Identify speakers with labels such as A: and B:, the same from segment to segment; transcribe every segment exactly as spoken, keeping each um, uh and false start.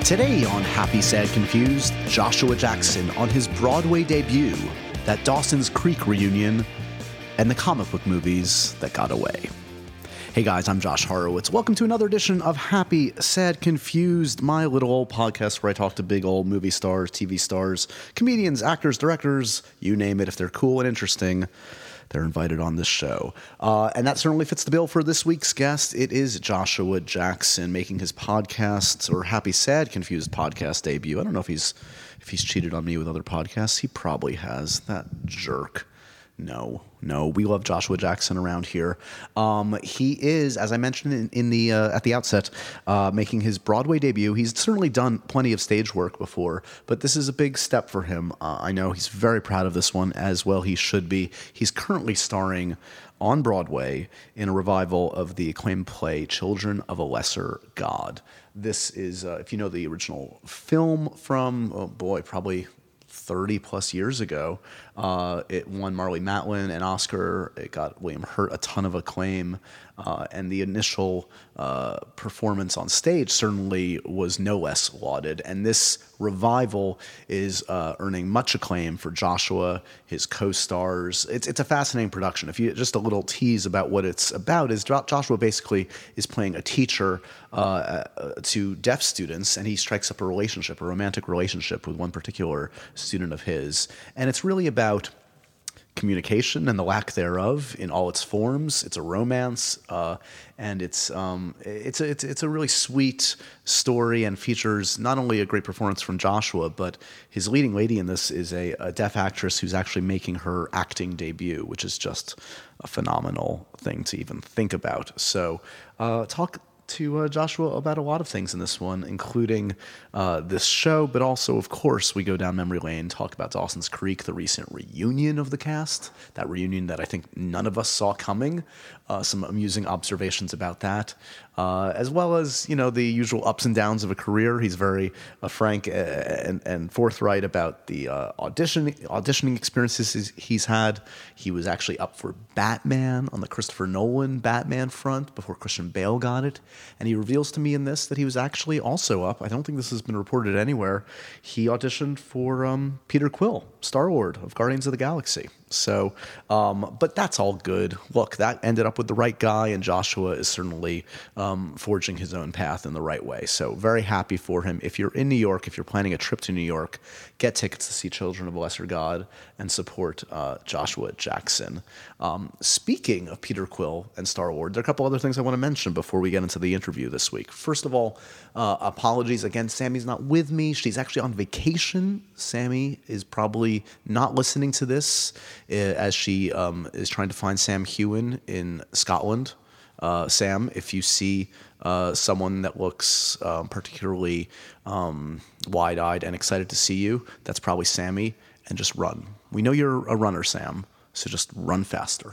A: Today on Happy, Sad, Confused, Joshua Jackson on his Broadway debut, that Dawson's Creek reunion, and the comic book movies that got away. Hey guys, I'm Josh Horowitz. Welcome to another edition of Happy, Sad, Confused, my little old podcast where I talk to big old movie stars, T V stars, comedians, actors, directors, you name it. If they're cool and interesting, they're invited on this show. Uh, and that certainly fits the bill for this week's guest. It is Joshua Jackson making his podcast, or Happy, Sad, Confused podcast debut. I don't know if he's if he's cheated on me with other podcasts. He probably has. That jerk. No, no, we love Joshua Jackson around here. Um, he is, as I mentioned in, in the uh, at the outset, uh, making his Broadway debut. He's certainly done plenty of stage work before, but this is a big step for him. Uh, I know he's very proud of this one, as well he should be. He's currently starring on Broadway in a revival of the acclaimed play Children of a Lesser God. This is, uh, if you know the original film from, oh boy, probably thirty plus years ago. Uh, it won Marlee Matlin an Oscar. It got William Hurt a ton of acclaim. Uh, and the initial uh, performance on stage certainly was no less lauded. And this revival is uh, earning much acclaim for Joshua, his co-stars. It's it's a fascinating production. If you just a little tease about what it's about is Joshua basically is playing a teacher uh, to deaf students, and he strikes up a relationship, a romantic relationship with one particular student of his. And it's really about communication and the lack thereof in all its forms. It's a romance, uh, and it's um, it's a, it's it's a really sweet story, and features not only a great performance from Joshua, but his leading lady in this is a, a deaf actress who's actually making her acting debut, which is just a phenomenal thing to even think about. So, uh, talk to uh, Joshua about a lot of things in this one, including uh, this show, but also, of course, we go down memory lane, talk about Dawson's Creek, the recent reunion of the cast, that reunion that I think none of us saw coming, uh, some amusing observations about that, uh, as well as, you know, the usual ups and downs of a career. He's very uh, frank and, and forthright about the uh, audition, auditioning experiences he's had. He was actually up for Batman on the Christopher Nolan Batman front before Christian Bale got it. And he reveals to me in this that he was actually also up. I don't think this has been reported anywhere. He auditioned for um, Peter Quill, Star-Lord of Guardians of the Galaxy. So, um, but that's all good. Look, that ended up with the right guy, and Joshua is certainly um, forging his own path in the right way. So very happy for him. If you're in New York, if you're planning a trip to New York, get tickets to see Children of a Lesser God and support uh, Joshua Jackson. Um, speaking of Peter Quill and Star-Lord, there are a couple other things I want to mention before we get into the interview this week. First of all, uh, apologies again. Sammy's not with me. She's actually on vacation. Sammy is probably not listening to this uh, as she um, is trying to find Sam Heughan in Scotland. Uh, Sam, if you see uh, someone that looks um, particularly um, wide-eyed and excited to see you, that's probably Sammy, and just run. We know you're a runner, Sam, so just run faster.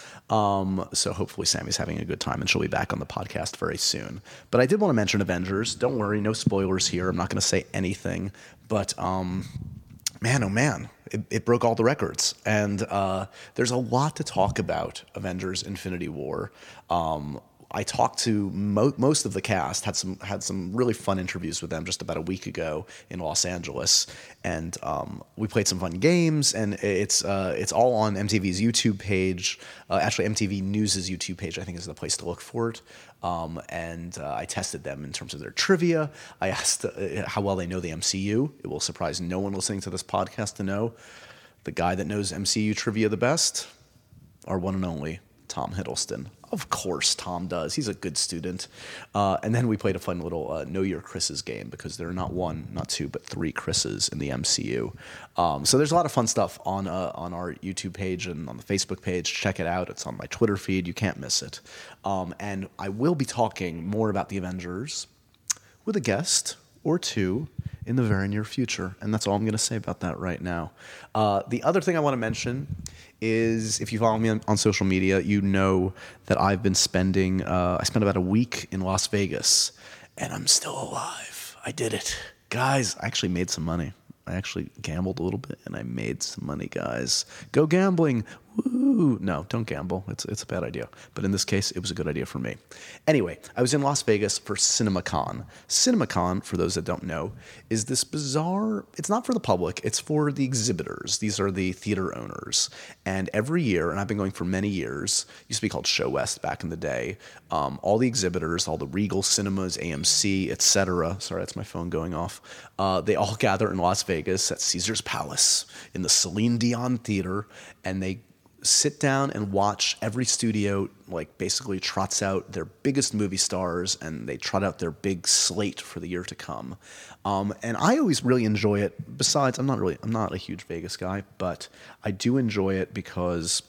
A: Um, so hopefully Sammy's having a good time, and she'll be back on the podcast very soon. But I did want to mention Avengers. Don't worry, no spoilers here. I'm not going to say anything. But um, man, oh man, it, it broke all the records. And uh, there's a lot to talk about Avengers Infinity War. Um, I talked to mo- most of the cast, had some had some really fun interviews with them just about a week ago in Los Angeles, and um, we played some fun games. And it's uh, it's all on M T V's YouTube page. Uh, actually, M T V News' YouTube page, I think, is the place to look for it. Um, and uh, I tested them in terms of their trivia. I asked uh, how well they know the M C U. It will surprise no one listening to this podcast to know the guy that knows M C U trivia the best, our one and only Tom Hiddleston. Of course, Tom does. He's a good student. Uh, and then we played a fun little uh, Know Your Chris's game, because there are not one, not two, but three Chris's in the M C U. Um, so there's a lot of fun stuff on uh, on our YouTube page and on the Facebook page. Check it out. It's on my Twitter feed. You can't miss it. Um, and I will be talking more about the Avengers with a guest or two in the very near future. And that's all I'm going to say about that right now. Uh, the other thing I want to mention is, if you follow me on, on social media, you know that I've been spending, uh, I spent about a week in Las Vegas, and I'm still alive. I did it. Guys, I actually made some money. I actually gambled a little bit, and I made some money, guys. Go gambling. Woo! ooh, no, don't gamble. It's it's a bad idea. But in this case, it was a good idea for me. Anyway, I was in Las Vegas for CinemaCon. CinemaCon, for those that don't know, is this bizarre, it's not for the public, it's for the exhibitors. These are the theater owners. And every year, and I've been going for many years, it used to be called Show West back in the day, um, all the exhibitors, all the Regal Cinemas, A M C, et cetera. Sorry, that's my phone going off. Uh, they all gather in Las Vegas at Caesar's Palace in the Celine Dion Theater, and they sit down and watch every studio, like, basically trots out their biggest movie stars, and they trot out their big slate for the year to come. Um, and I always really enjoy it. Besides, I'm not really, I'm not a huge Vegas guy, but I do enjoy it because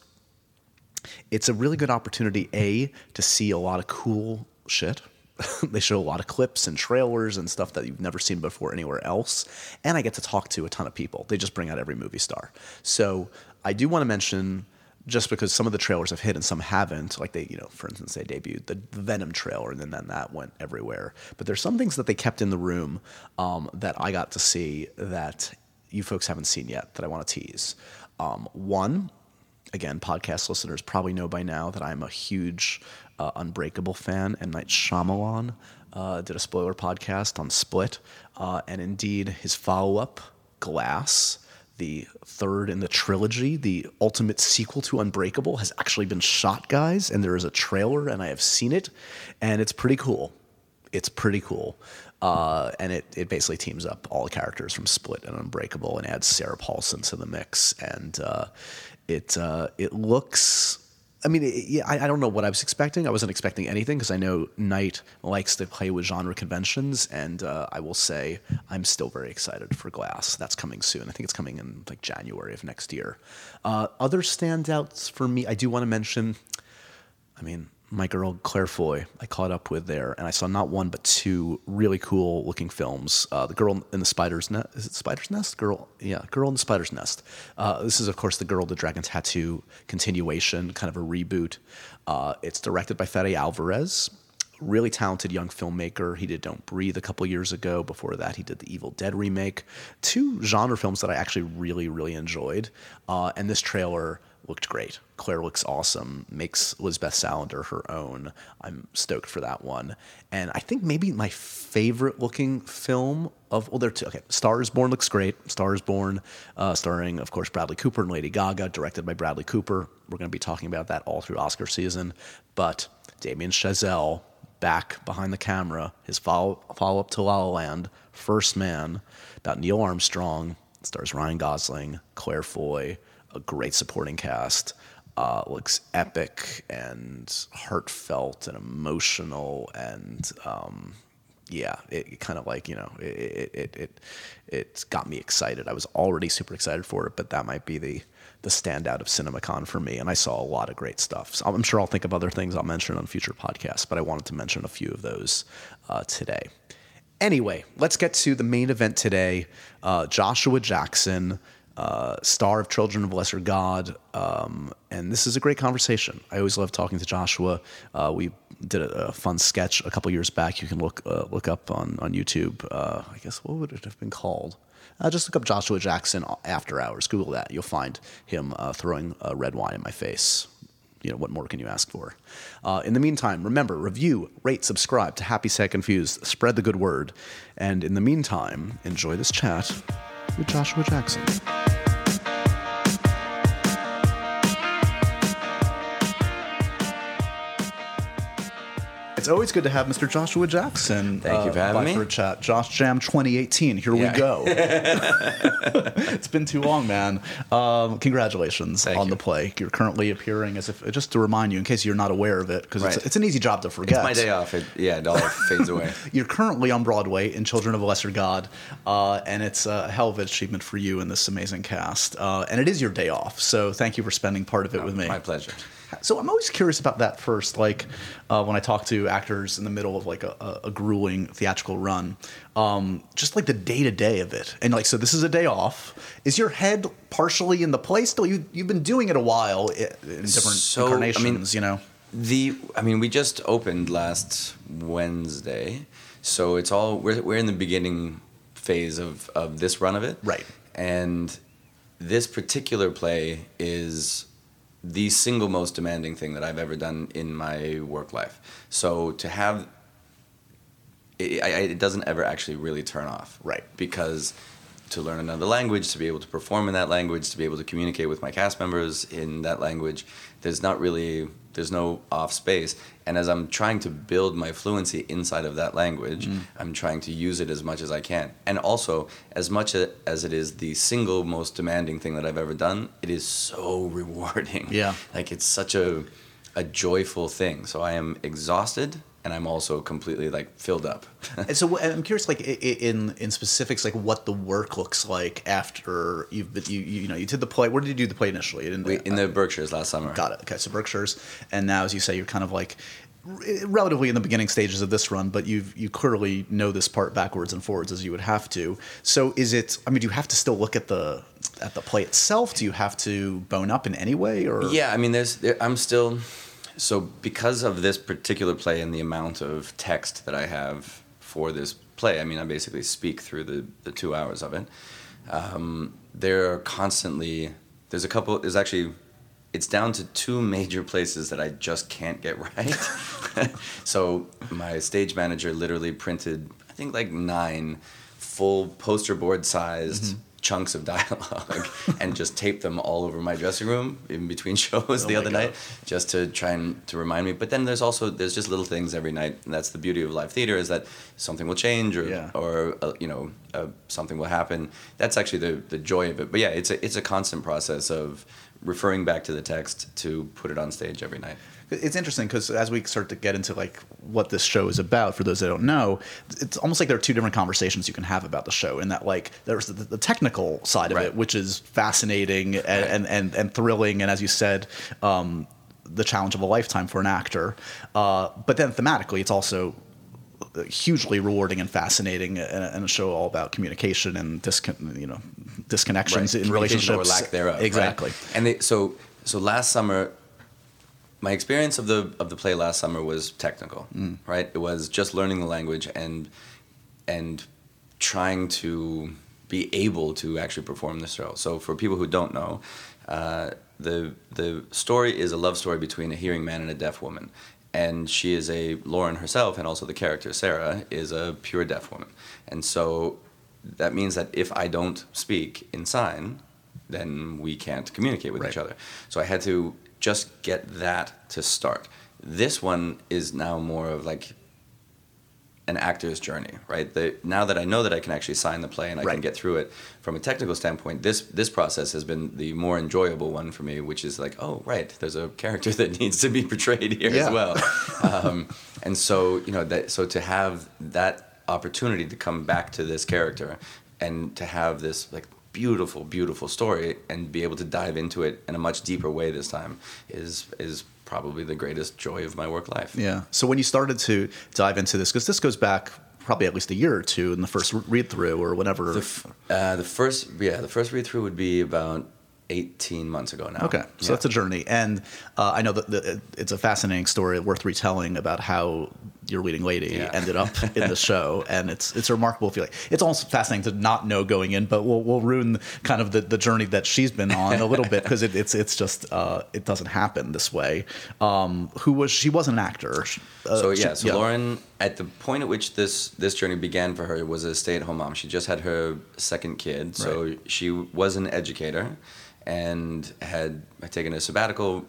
A: it's a really good opportunity, A, to see a lot of cool shit. They show a lot of clips and trailers and stuff that you've never seen before anywhere else. And I get to talk to a ton of people. They just bring out every movie star. So I do want to mention, just because some of the trailers have hit and some haven't, like they, you know, for instance, they debuted the, the Venom trailer, and then, then that went everywhere. But there's some things that they kept in the room um, that I got to see that you folks haven't seen yet that I want to tease. Um, one, again, podcast listeners probably know by now that I'm a huge uh, Unbreakable fan, and Night Shyamalan uh, did a spoiler podcast on Split, uh, and indeed his follow-up, Glass, the third in the trilogy, the ultimate sequel to Unbreakable, has actually been shot, guys, and there is a trailer, and I have seen it, and it's pretty cool. It's pretty cool. Uh, and it, it basically teams up all the characters from Split and Unbreakable and adds Sarah Paulson to the mix. And uh, it uh, it looks... I mean, it, yeah, I, I don't know what I was expecting. I wasn't expecting anything because I know Night likes to play with genre conventions, and uh, I will say I'm still very excited for Glass. That's coming soon. I think it's coming in like January of next year. Uh, other standouts for me, I do want to mention, I mean, my girl Claire Foy, I caught up with there, and I saw not one but two really cool looking films. Uh, the Girl in the Spider's Nest, is it Spider's Nest? Girl, yeah, Girl in the Spider's Nest. Uh, this is, of course, the Girl with the Dragon Tattoo continuation, kind of a reboot. Uh, it's directed by Fede Alvarez, really talented young filmmaker. He did Don't Breathe a couple years ago. Before that, he did the Evil Dead remake. Two genre films that I actually really, really enjoyed. Uh, and this trailer looked great. Claire looks awesome, makes Lisbeth Salander her own. I'm stoked for that one. And I think maybe my favorite looking film of, well, there are two. Okay, Star is Born looks great. Star is Born, uh, starring, of course, Bradley Cooper and Lady Gaga, directed by Bradley Cooper. We're going to be talking about that all through Oscar season. But Damien Chazelle, back behind the camera, his follow, follow-up to La La Land, First Man, about Neil Armstrong, stars Ryan Gosling, Claire Foy, a great supporting cast. Uh, looks epic and heartfelt and emotional, and um, yeah, it, it kind of like, you know, it, it it it got me excited. I was already super excited for it, but that might be the the standout of CinemaCon for me. And I saw a lot of great stuff. So I'm sure I'll think of other things I'll mention on future podcasts, but I wanted to mention a few of those uh, today. Anyway, let's get to the main event today. Uh, Joshua Jackson, Uh, star of Children of Lesser God, um, and this is a great conversation. I always love talking to Joshua. Uh, we did a, a fun sketch a couple years back. You can look uh, look up on on YouTube. Uh, I guess what would it have been called? Uh, just look up Joshua Jackson After Hours. Google that. You'll find him uh, throwing uh, red wine in my face. You know, what more can you ask for? Uh, in the meantime, remember, review, rate, subscribe to Happy Sad Confused. Spread the good word. And in the meantime, enjoy this chat with Joshua Jackson. It's always good to have Mister Joshua Jackson.
B: Thank you for having
A: uh,
B: me.
A: For a chat. Josh Jam twenty eighteen. Here yeah. we go. It's been too long, man. Um, congratulations
B: Thank
A: on
B: you.
A: the play. You're currently appearing as if, just to remind you, in case you're not aware of it, because
B: right.
A: it's, it's an easy job to forget.
B: It's my day off. It, yeah, it all fades away.
A: You're currently on Broadway in Children of a Lesser God, uh, and it's a hell of an achievement for you and this amazing cast. Uh, and it is your day off, so thank you for spending part of it
B: No,
A: with me.
B: My pleasure.
A: So I'm always curious about that first, like uh, when I talk to actors in the middle of like a, a, a grueling theatrical run, um, just like the day to day of it. And like, so this is a day off. Is your head partially in the play still? You, you've been doing it a while in different
B: so,
A: incarnations,
B: I mean,
A: you know?
B: The, I mean, we just opened last Wednesday, so it's all, we're, we're in the beginning phase of, of this run of it.
A: Right.
B: And this particular play is the single most demanding thing that I've ever done in my work life. So to have it, I, it doesn't ever actually really turn off,
A: right?
B: Because to learn another language, to be able to perform in that language, to be able to communicate with my cast members in that language, there's not really, there's no off space. And as I'm trying to build my fluency inside of that language, mm. I'm trying to use it as much as I can. And also, as much as it is the single most demanding thing that I've ever done, it is so rewarding.
A: Yeah.
B: Like, it's such a, a joyful thing. So I am exhausted, and I'm also completely, like, filled up.
A: And so I'm curious, like, in in specifics, like, what the work looks like after you've been, you you know, you did the play. Where did you do the play initially? In,
B: we, in the Berkshires last summer.
A: Got it. Okay, so Berkshires. And now, as you say, you're kind of, like, relatively in the beginning stages of this run, but you've you clearly know this part backwards and forwards as you would have to. So is it, I mean, do you have to still look at the at the play itself? Do you have to bone up in any way? Or
B: Yeah, I mean, there's there, I'm still... So because of this particular play and the amount of text that I have for this play, I mean, I basically speak through the, the two hours of it. Um, there are constantly, there's a couple, there's actually, it's down to two major places that I just can't get right. So my stage manager literally printed, I think, like nine full poster board sized mm-hmm. chunks of dialogue and just taped them all over my dressing room in between shows oh the other God. night, just to try and to remind me. But then there's also there's just little things every night, and that's the beauty of live theater, is that something will change or
A: yeah.
B: or uh, you know uh, something will happen. That's actually the the joy of it. But yeah, it's a it's a constant process of referring back to the text to put it on stage every night.
A: It's interesting because as we start to get into like what this show is about, for those that don't know, it's almost like there are two different conversations you can have about the show. In that, like, there's the, the technical side of
B: right.
A: it, which is fascinating and,
B: right.
A: and, and, and thrilling, and as you said, um, the challenge of a lifetime for an actor. Uh, but then thematically, it's also hugely rewarding and fascinating, and, and a show all about communication and discon- you know disconnections
B: right.
A: in relationships
B: or lack thereof.
A: Exactly.
B: Right? And they, so so last summer. My experience of the of the play last summer was technical, mm. right? It was just learning the language and and trying to be able to actually perform the show. So for people who don't know, uh, the the story is a love story between a hearing man and a deaf woman, and she is a Lauren herself, and also the character Sarah is a pure deaf woman, and so that means that if I don't speak in sign, then we can't communicate with
A: right.
B: each other. So I had to just get that to start. This one is now more of like an actor's journey, right? The, now that I know that I can actually sign the play and I
A: right.
B: can get through it from a technical standpoint, this this process has been the more enjoyable one for me, which is like, oh, right, there's a character that needs to be portrayed here
A: yeah.
B: as well. um, and so, you know, that so to have that opportunity to come back to this character and to have this like beautiful, beautiful story and be able to dive into it in a much deeper way this time is is probably the greatest joy of my work life.
A: Yeah. So when you started to dive into this, because this goes back probably at least a year or two in the first read through or whatever.
B: The, f- uh, the first, yeah, the first read through would be about eighteen months ago now.
A: Okay, so
B: yeah.
A: that's a journey, and uh, I know that the, it's a fascinating story worth retelling about how your leading lady
B: yeah.
A: ended up in the show, and it's it's a remarkable feeling. It's almost fascinating to not know going in, but we'll we'll ruin kind of the, the journey that she's been on a little bit because it, it's it's just uh, it doesn't happen this way. Um, who was she? Was an actor.
B: Uh, so yeah,
A: she,
B: so
A: yeah.
B: Lauren, at the point at which this this journey began for her, was a stay-at-home mom. She just had her second kid, so
A: right.
B: she was an educator. And had taken a sabbatical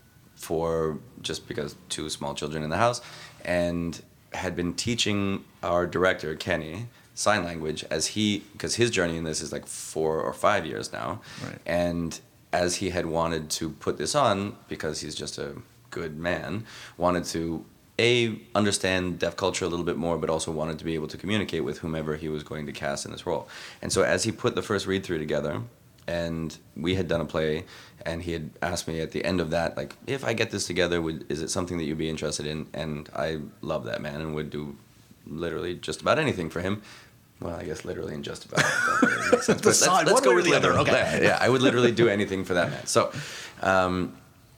B: for just because two small children in the house, and had been teaching our director Kenny sign language as he because his journey in this is like four or five years now,
A: right.
B: and as he had wanted to put this on because he's just a good man, wanted to a understand deaf culture a little bit more, but also wanted to be able to communicate with whomever he was going to cast in this role, and so as he put the first read through together. And we had done a play, and he had asked me at the end of that, like, if I get this together, would is it something that you'd be interested in? And I love that man and would do literally just about anything for him. Well, I guess literally and just about. Don't really make sense. But let's, let's go with
A: the other. Okay.
B: Yeah, yeah, I would literally do anything for that man. So, um,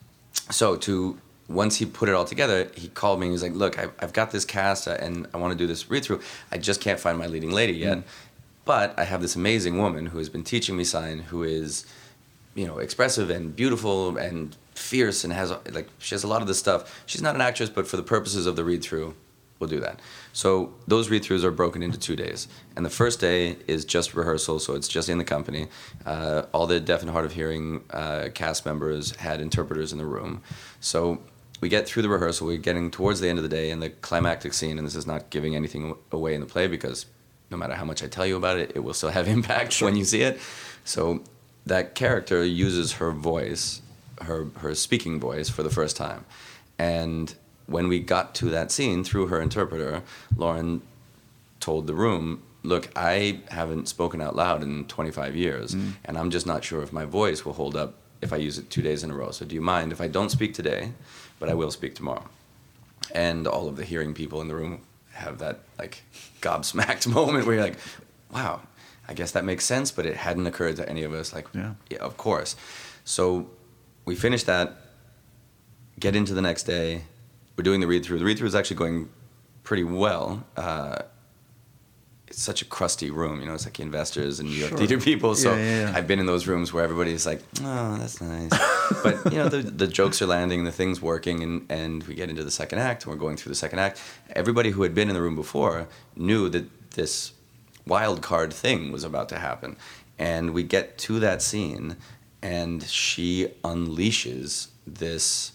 B: so to once he put it all together, he called me and he was like, look, I've, I've got this cast, and I want to do this read through. I just can't find my leading lady yet. Mm. But I have this amazing woman who has been teaching me sign, who is, you know, expressive and beautiful and fierce and has like she has a lot of this stuff. She's not an actress, but for the purposes of the read through, we'll do that. So those read throughs are broken into two days, and the first day is just rehearsal, so it's just in the company. Uh, all the deaf and hard of hearing uh, cast members had interpreters in the room, so we get through the rehearsal. We're getting towards the end of the day, and the climactic scene. And this is not giving anything away in the play because no matter how much I tell you about it, it will still have impact sure. when you see it. So that character uses her voice. her her speaking voice for the first time. And when we got to that scene through her interpreter, Lauren told the room, look, I haven't spoken out loud in twenty-five years, mm. and I'm just not sure if my voice will hold up if I use it two days in a row. So do you mind if I don't speak today, but I will speak tomorrow? And all of the hearing people in the room have that like gobsmacked moment where you're like, wow, I guess that makes sense, but it hadn't occurred to any of us. Like, yeah, yeah of course. So we finish that, get into the next day. We're doing the read-through. The read-through is actually going pretty well. Uh, it's such a crusty room, you know, it's like investors and New York sure. theater people. So yeah, yeah, yeah. I've been in those rooms where everybody's like, oh, that's nice. But, you know, the, the jokes are landing, the thing's working, and, and we get into the second act, and we're going through the second act. Everybody who had been in the room before knew that this wild card thing was about to happen. And we get to that scene, and she unleashes this,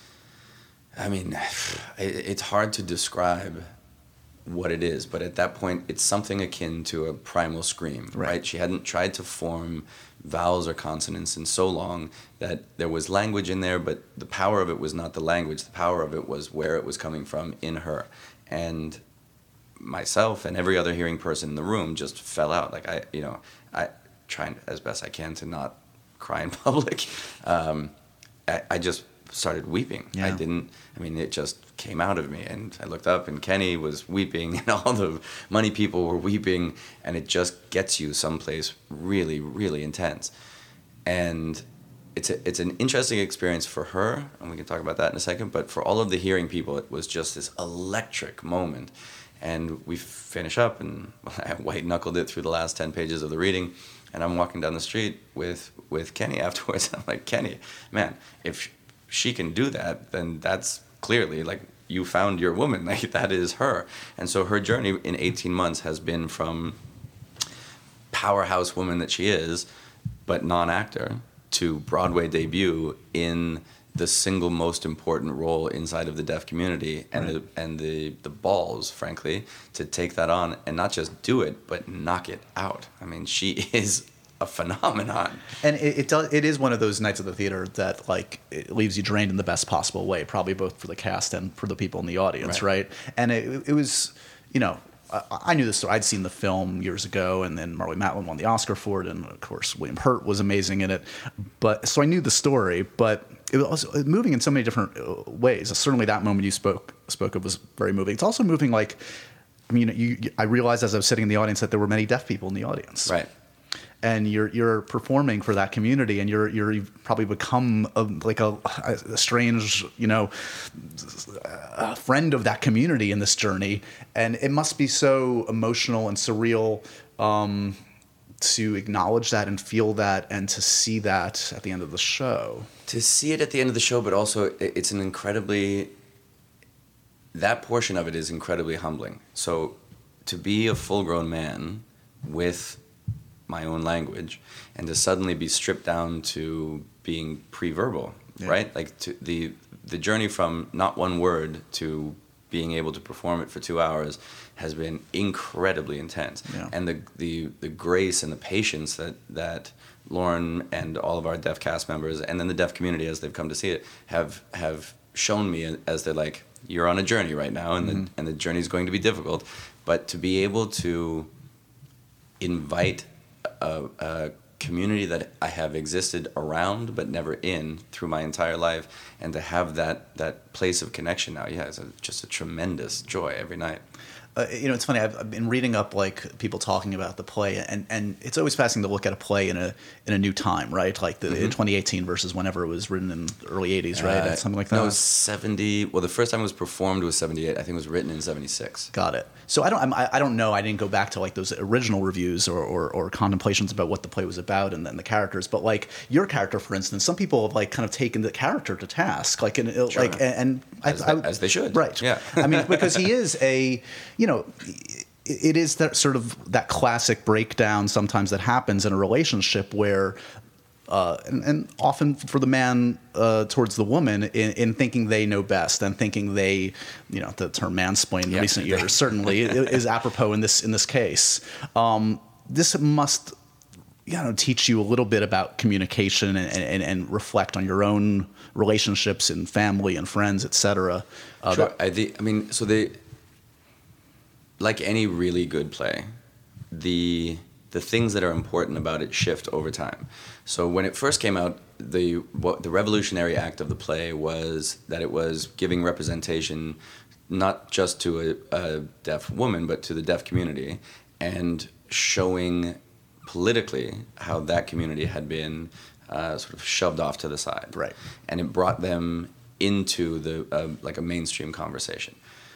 B: I mean, it's hard to describe what it is, but at that point, it's something akin to a primal scream, right? right? She hadn't tried to form vowels or consonants in so long that there was language in there, but the power of it was not the language. The power of it was where it was coming from in her. And myself and every other hearing person in the room just fell out. Like, I, you know, I try as best I can to not cry in public. Um, I, I just started weeping. Yeah. I didn't, I mean, it just came out of me, and I looked up and Kenny was weeping and all the money people were weeping, and it just gets you someplace really, really intense. And it's a, it's an interesting experience for her, and we can talk about that in a second, but for all of the hearing people, it was just this electric moment. And we finish up, and I white-knuckled it through the last ten pages of the reading, and I'm walking down the street with, with Kenny afterwards. I'm like, Kenny, man, if she can do that, then that's clearly, like, you found your woman. Like, that is her. And so her journey in eighteen months has been from powerhouse woman that she is, but non-actor, to Broadway debut in the single most important role inside of the deaf community, and right. the and the the balls, frankly, to take that on and not just do it, but knock it out. I mean, she is a phenomenon. And
A: it it, does, it is one of those nights at the theater that, like, it leaves you drained in the best possible way, probably both for the cast and for the people in the audience, right? right? And it it was, you know, I, I knew this story. I'd seen the film years ago, and then Marlee Matlin won the Oscar for it, and of course William Hurt was amazing in it. But so I knew the story, but it was moving in so many different ways. Certainly, that moment you spoke spoke of was very moving. It's also moving, like, I mean, you, you, I realized as I was sitting in the audience that there were many deaf people in the audience,
B: right?
A: And you're you're performing for that community, and you're you're you've probably become a, like a, a strange, you know, a friend of that community in this journey, and it must be so emotional and surreal um, to acknowledge that and feel that and to see that at the end of the show.
B: To see it at the end of the show, but also it's an incredibly, that portion of it is incredibly humbling. So to be a full-grown man with my own language and to suddenly be stripped down to being pre-verbal, yeah. right? Like to the the journey from not one word to being able to perform it for two hours has been incredibly intense. Yeah. And the, the the grace and the patience that that Lauren and all of our deaf cast members, and then the deaf community as they've come to see it, have have shown me as they're like, you're on a journey right now, and mm-hmm. the and the journey is going to be difficult, but to be able to invite A, a community that I have existed around but never in through my entire life, and to have that that place of connection now, yeah, it's a, just a tremendous joy every night.
A: Uh, you know, it's funny. I've, I've been reading up like people talking about the play, and, and it's always fascinating to look at a play in a in a new time, right? Like the mm-hmm. in twenty eighteen versus whenever it was written in the early eighties, right?
B: Uh,
A: Something like that.
B: No, it was seventy. Well, the first time it was performed was seventy-eight. I think it was written in seventy-six.
A: Got it. So I don't I'm, I don't know. I didn't go back to like those original reviews or, or, or contemplations about what the play was about and then the characters. But like your character, for instance, some people have like kind of taken the character to task, like in,
B: Sure.
A: like and, and
B: as,
A: I,
B: they,
A: I,
B: as they should,
A: right?
B: Yeah.
A: I mean, because he is a, you know. It is that sort of that classic breakdown sometimes that happens in a relationship where, uh, and, and often for the man uh, towards the woman in, in thinking they know best and thinking they, you know, the term mansplained in
B: yeah.
A: recent years certainly is apropos in this in this case. Um, this must, you know, teach you a little bit about communication and, and, and reflect on your own relationships and family and friends, et cetera. Uh,
B: sure.
A: that,
B: I, the, I mean, so they. Like any really good play, the the things that are important about it shift over time. So when it first came out, the what the revolutionary act of the play was that it was giving representation not just to a, a deaf woman, but to the deaf community, and showing politically how that community had been uh, sort of shoved off to the side.
A: Right.
B: And it brought them into the uh, like a mainstream conversation.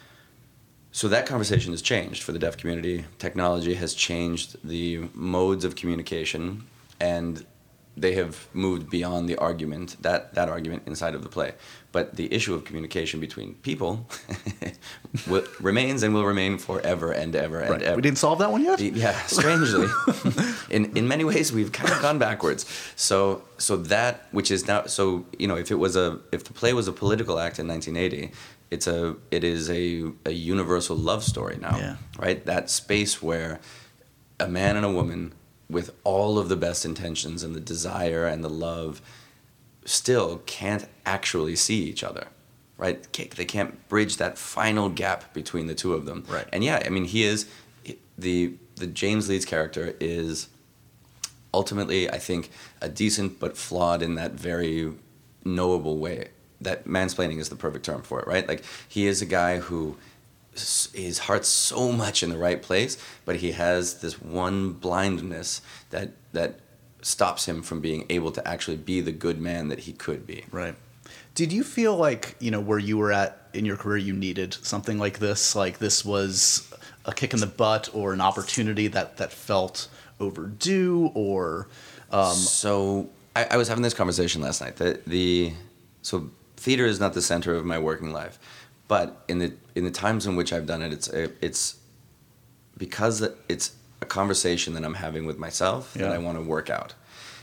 B: So that conversation has changed for the deaf community. Technology has changed the modes of communication, and they have moved beyond the argument, that, that argument inside of the play. But the issue of communication between people will, remains and will remain forever and ever and
A: right.
B: ever.
A: We didn't solve that one yet?
B: The, yeah, strangely. in in many ways, we've kind of gone backwards. So so that, which is now, so, you know, if it was a, if the play was a political act in nineteen eighty, It's a it is a, a universal love story now,
A: yeah.
B: right? That space where a man and a woman with all of the best intentions and the desire and the love still can't actually see each other, right? They can't bridge that final gap between the two of them.
A: Right.
B: And yeah, I mean, he is the the James Leeds character is ultimately, I think, a decent but flawed in that very knowable way. That mansplaining is the perfect term for it, right? Like, he is a guy who his heart's so much in the right place, but he has this one blindness that that stops him from being able to actually be the good man that he could be.
A: Right. Did you feel like, you know, where you were at in your career, you needed something like this? Like this was a kick in the butt or an opportunity that, that felt overdue or... Um...
B: So I, I was having this conversation last night. The, the So theater is not the center of my working life. But in the in the times in which I've done it, it's it's because it's a conversation that I'm having with myself
A: yeah.
B: that I want to work out.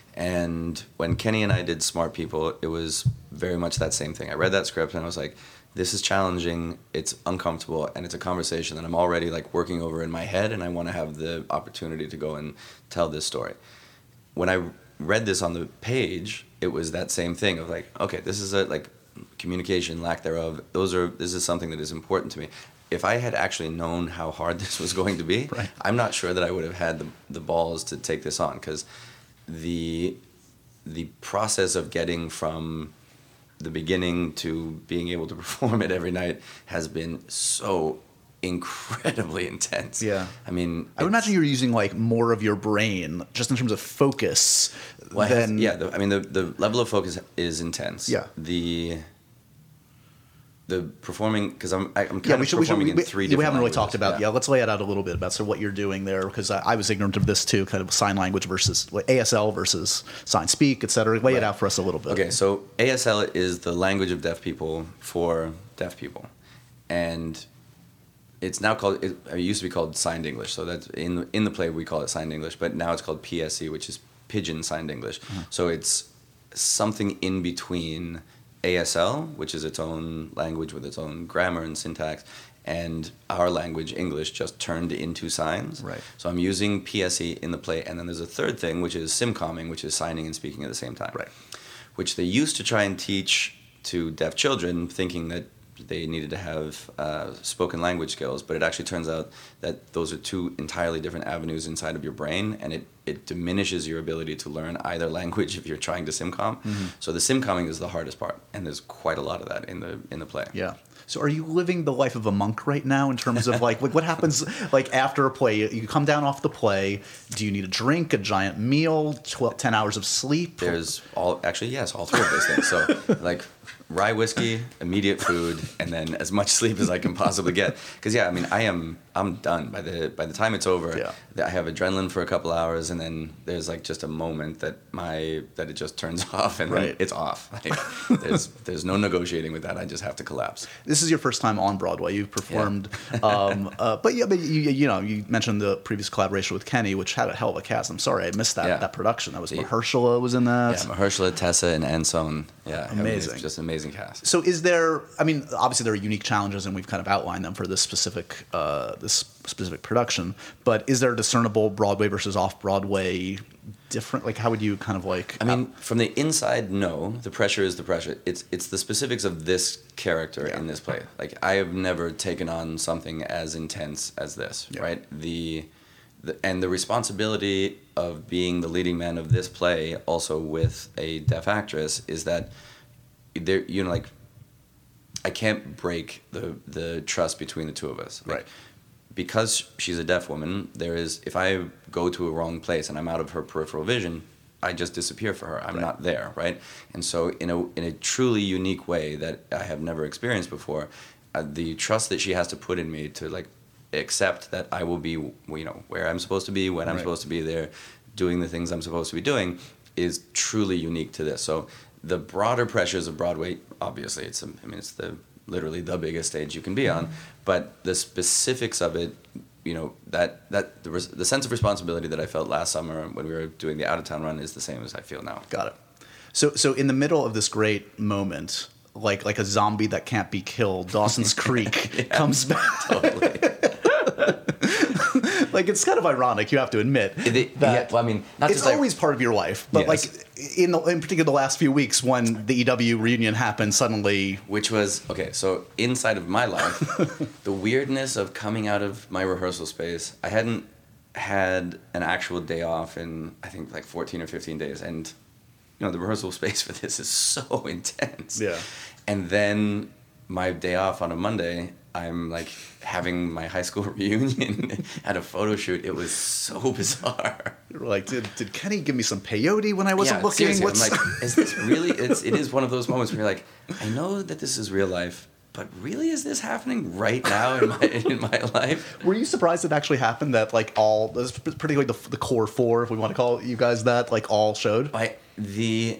B: And when Kenny and I did Smart People, it was very much that same thing. I read that script and I was like, this is challenging, it's uncomfortable, and it's a conversation that I'm already like working over in my head, and I want to have the opportunity to go and tell this story. When I read this on the page, it was that same thing of like, okay, this is a like communication, lack thereof. Those are this is something that is important to me. If I had actually known how hard this was going to be,
A: right.
B: I'm not sure that I would have had the the balls to take this on, because the the process of getting from the beginning to being able to perform it every night has been so incredibly intense.
A: Yeah.
B: I mean,
A: I would imagine you're using like more of your brain just in terms of focus
B: well,
A: than...
B: Has, yeah, the, I mean, the, the level of focus is intense.
A: Yeah.
B: The the performing, because I'm, I'm kind
A: yeah,
B: of
A: we should,
B: performing
A: we should, we,
B: in three
A: we,
B: different
A: we haven't really
B: languages.
A: talked about, yeah.
B: yeah,
A: let's lay it out a little bit about so what you're doing there, because I, I was ignorant of this too, kind of sign language versus like, A S L versus sign speak, et cetera. Lay right. it out for us a little bit.
B: Okay, so A S L is the language of deaf people for deaf people. And it's now called, it, it used to be called signed English. So that's in the, in the play we call it signed English, but now it's called P S E, which is Pidgin Signed English. Uh-huh. So it's something in between A S L, which is its own language with its own grammar and syntax, and our language, English, just turned into signs.
A: Right.
B: So I'm using P S E in the play, and then there's a third thing, which is simcomming, which is signing and speaking at the same time.
A: Right.
B: Which they used to try and teach to deaf children, thinking that they needed to have uh, spoken language skills, but it actually turns out that those are two entirely different avenues inside of your brain, and it it diminishes your ability to learn either language if you're trying to simcom.
A: Mm-hmm.
B: So the simcomming is the hardest part, and there's quite a lot of that in the in the play.
A: Yeah. So are you living the life of a monk right now in terms of like, like what happens like after a play? You come down off the play. Do you need a drink, a giant meal, twelve, ten hours of sleep?
B: There's all actually yes, all three of those things. So like rye whiskey, immediate food, and then as much sleep as I can possibly get. Because yeah, I mean I am I'm done by the by the time it's over.
A: Yeah.
B: I have adrenaline for a couple hours, and then there's like just a moment that my that it just turns off, and
A: right.
B: then it's off. Like, there's there's no negotiating with that. I just have to collapse.
A: This is your first time on Broadway. You've performed, yeah. um, uh, but yeah, but you, you know, you mentioned the previous collaboration with Kenny, which had a hell of a cast. I'm sorry I missed that
B: yeah.
A: that production. That was Mahershala was in that.
B: Yeah, Mahershala, Tessa, and Anson. Yeah,
A: amazing.
B: It's just an amazing cast.
A: So, is there? I mean, obviously there are unique challenges, and we've kind of outlined them for this specific uh, this specific production. But is there a discernible Broadway versus off Broadway different? Like, how would you kind of like?
B: I mean, from the inside, no. The pressure is the pressure. It's it's the specifics of this character yeah. in this play. Like, I have never taken on something as intense as this. Yeah. Right. The, the and the responsibility of being the leading man of this play, also with a deaf actress, is that there. You know, like, I can't break the the trust between the two of us. Like,
A: right.
B: Because she's a deaf woman, there is, if I go to a wrong place and I'm out of her peripheral vision, I just disappear for her. I'm
A: right.
B: not there, right? And so in a in a truly unique way that I have never experienced before, uh, the trust that she has to put in me to like accept that I will be, you know, where I'm supposed to be, when I'm
A: right.
B: supposed to be there, doing the things I'm supposed to be doing, is truly unique to this. So the broader pressures of Broadway, obviously, it's, a, I mean, it's the literally the biggest stage you can be on, but the specifics of it, you know, that that the, res, the sense of responsibility that I felt last summer when we were doing the out of town run is the same as I feel now.
A: Got it. So so in the middle of this great moment, like like a zombie that can't be killed, Dawson's Creek
B: yeah,
A: comes back.
B: Totally.
A: Like, it's kind of ironic, you have to admit,
B: it,
A: that
B: yeah, well, I mean, not
A: it's
B: just
A: always
B: like,
A: part of your life. But,
B: yes.
A: like, in, the, in particular the last few weeks when the E W reunion happened, suddenly...
B: Which was, okay, so inside of my life, the weirdness of coming out of my rehearsal space, I hadn't had an actual day off in, I think, like fourteen or fifteen days. And, you know, the rehearsal space for this is so intense.
A: Yeah.
B: And then my day off on a Monday... I'm like having my high school reunion at a photo shoot. It was so bizarre.
A: You're like, did, did Kenny give me some peyote when I wasn't
B: yeah,
A: looking?
B: Seriously,
A: What's...
B: I'm like, is this really? It's it is one of those moments where you're like, I know that this is real life, but really, is this happening right now in my in my life?
A: Were you surprised it actually happened? That like all, particularly the the core four, if we want to call you guys that, like all showed.
B: I the,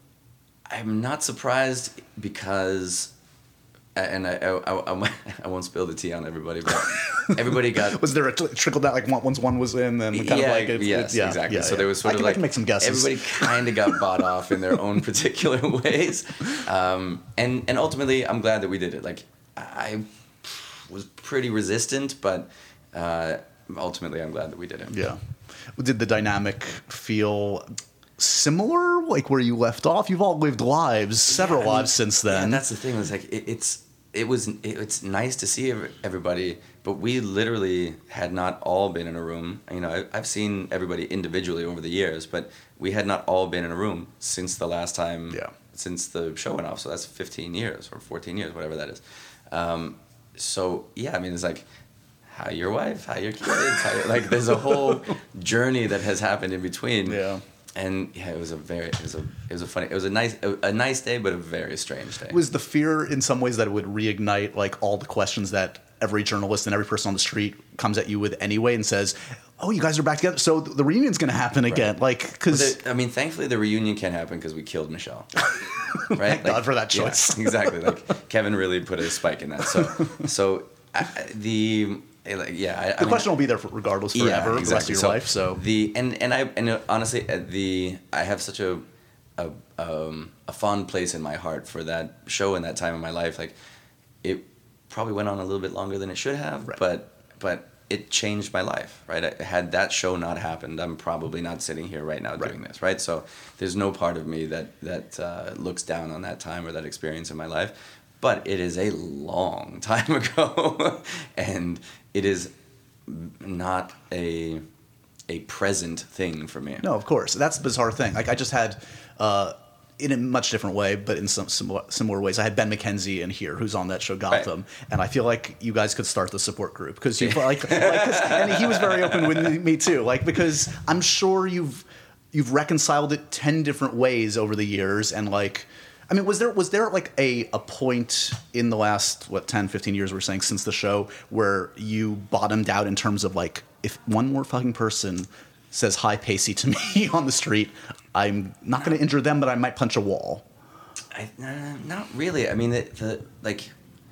B: I'm not surprised because. And I, I, I, I won't spill the tea on everybody, but everybody got...
A: Was there a t- trickle down, like once one was in, then kind
B: yeah,
A: of like... It,
B: yes,
A: it, yeah,
B: exactly.
A: Yeah,
B: so
A: yeah.
B: there was sort
A: I
B: of
A: can,
B: like...
A: I can make some guesses.
B: Everybody kind of got bought off in their own particular ways. Um, and, and ultimately, I'm glad that we did it. Like, I was pretty resistant, but uh, ultimately, I'm glad that we did it.
A: Yeah. Did the dynamic feel... similar, like where you left off? You've all lived lives, several
B: yeah, I mean,
A: lives since then.
B: Yeah, that's the thing. It's like it, it's it was it, it's nice to see everybody, but we literally had not all been in a room. You know, I, I've seen everybody individually over the years, but we had not all been in a room since the last time.
A: Yeah. Since
B: the show went off, so that's fifteen years or fourteen years, whatever that is. Um, so yeah, I mean, it's like. How your wife? How your kids? How your, like, there's a whole journey that has happened in between.
A: Yeah.
B: And yeah, it was a very, it was a, it was a funny, it was a nice, a, a nice day, but a very strange day.
A: Was the fear in some ways that it would reignite like all the questions that every journalist and every person on the street comes at you with anyway and says, "Oh, you guys are back together, so the reunion's going to happen again." Right. Like, because
B: well, I mean, thankfully the reunion can't happen because we killed Michelle. Right?
A: Thank
B: like,
A: God for that choice.
B: Yeah, exactly. Like Kevin really put a spike in that. So, so I, the. Yeah, I,
A: the
B: I mean,
A: question will be there for, regardless forever,
B: yeah, exactly.
A: the rest of your
B: so
A: life. So
B: the and and I and honestly, the I have such a a um, a fond place in my heart for that show and that time in my life. Like, it probably went on a little bit longer than it should have,
A: right.
B: but but it changed my life. Right, I, had that show not happened, I'm probably not sitting here right now
A: right.
B: doing this. Right, so there's no part of me that that uh, looks down on that time or that experience in my life. But it is a long time ago, and it is not a a present thing for me.
A: No, of course. That's the bizarre thing. Like, I just had, uh, in a much different way, but in some similar, similar ways, I had Ben McKenzie in here, who's on that show Gotham, right. And I feel like you guys could start the support group because you like, like cause, and he was very open with me too, like because I'm sure you've you've reconciled it ten different ways over the years, and like. I mean, was there was there like a, a point in the last, what, ten, fifteen years we're saying since the show where you bottomed out in terms of like, if one more fucking person says hi Pacey to me on the street, I'm not going to injure them, but I might punch a wall?
B: I, uh, not really. I mean, the, the like,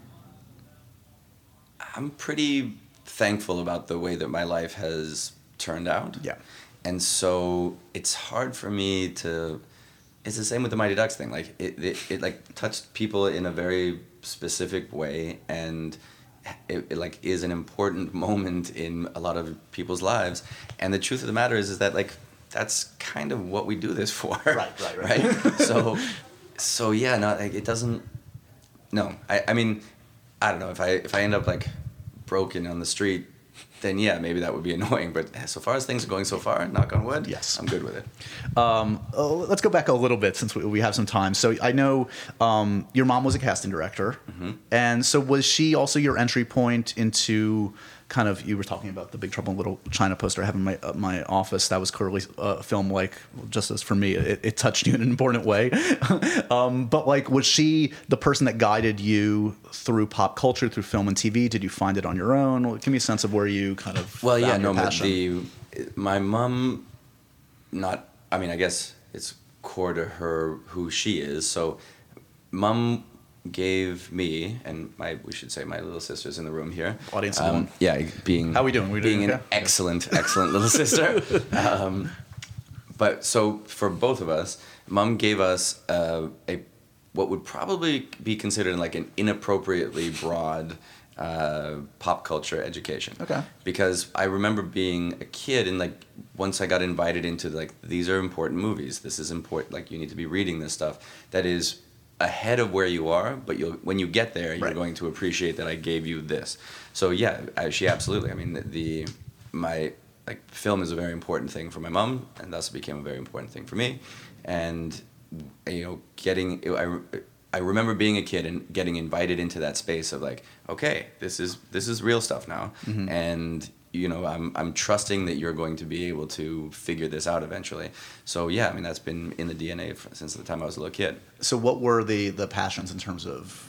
B: I'm pretty thankful about the way that my life has turned out.
A: Yeah.
B: And so it's hard for me to... It's the same with the Mighty Ducks thing. Like it, it, it like touched people in a very specific way, and it, it like is an important moment in a lot of people's lives. And the truth of the matter is, is that like that's kind of what we do this for.
A: Right, right, right.
B: right? so, so yeah, no, like, it doesn't. No, I, I mean, I don't know if I if I end up like broken on the street, then yeah, maybe that would be annoying. But so far as things are going so far, knock on wood,
A: yes,
B: I'm good with it.
A: Um, oh, let's go back a little bit since we, we have some time. So I know um, your mom was a casting director, mm-hmm. and so was she also your entry point into kind of, you were talking about the Big Trouble in Little China poster I have in my uh, my office. That was clearly a film, like, just as for me, it, it touched you in an important way. um, but like, was she the person that guided you through pop culture, through film and T V? Did you find it on your own? Give me a sense of where you kind of
B: well,
A: found
B: yeah,
A: your
B: no,
A: passion.
B: the my mom, not. I mean, I guess it's core to her who she is. So, mom gave me, and my we should say my little sister's in the room here.
A: Audience of
B: um,
A: one.
B: Yeah, being
A: how we doing? We
B: being
A: doing
B: an
A: okay?
B: excellent, excellent little sister. Um, but so for both of us, mom gave us uh, a what would probably be considered like an inappropriately broad uh, pop culture education.
A: Okay.
B: Because I remember being a kid and like once I got invited into like these are important movies. This is important. Like you need to be reading this stuff. That is ahead of where you are, but you'll when you get there, you're
A: right.
B: going to appreciate that I gave you this. So yeah, I, she absolutely. I mean, the, the my like film is a very important thing for my mom, and thus it became a very important thing for me. And you know, getting I. I remember being a kid and getting invited into that space of like, okay, this is this is real stuff now, mm-hmm. and you know, I'm I'm trusting that you're going to be able to figure this out eventually. So yeah, I mean that's been in the D N A for, since the time I was a little kid.
A: So what were the the passions in terms of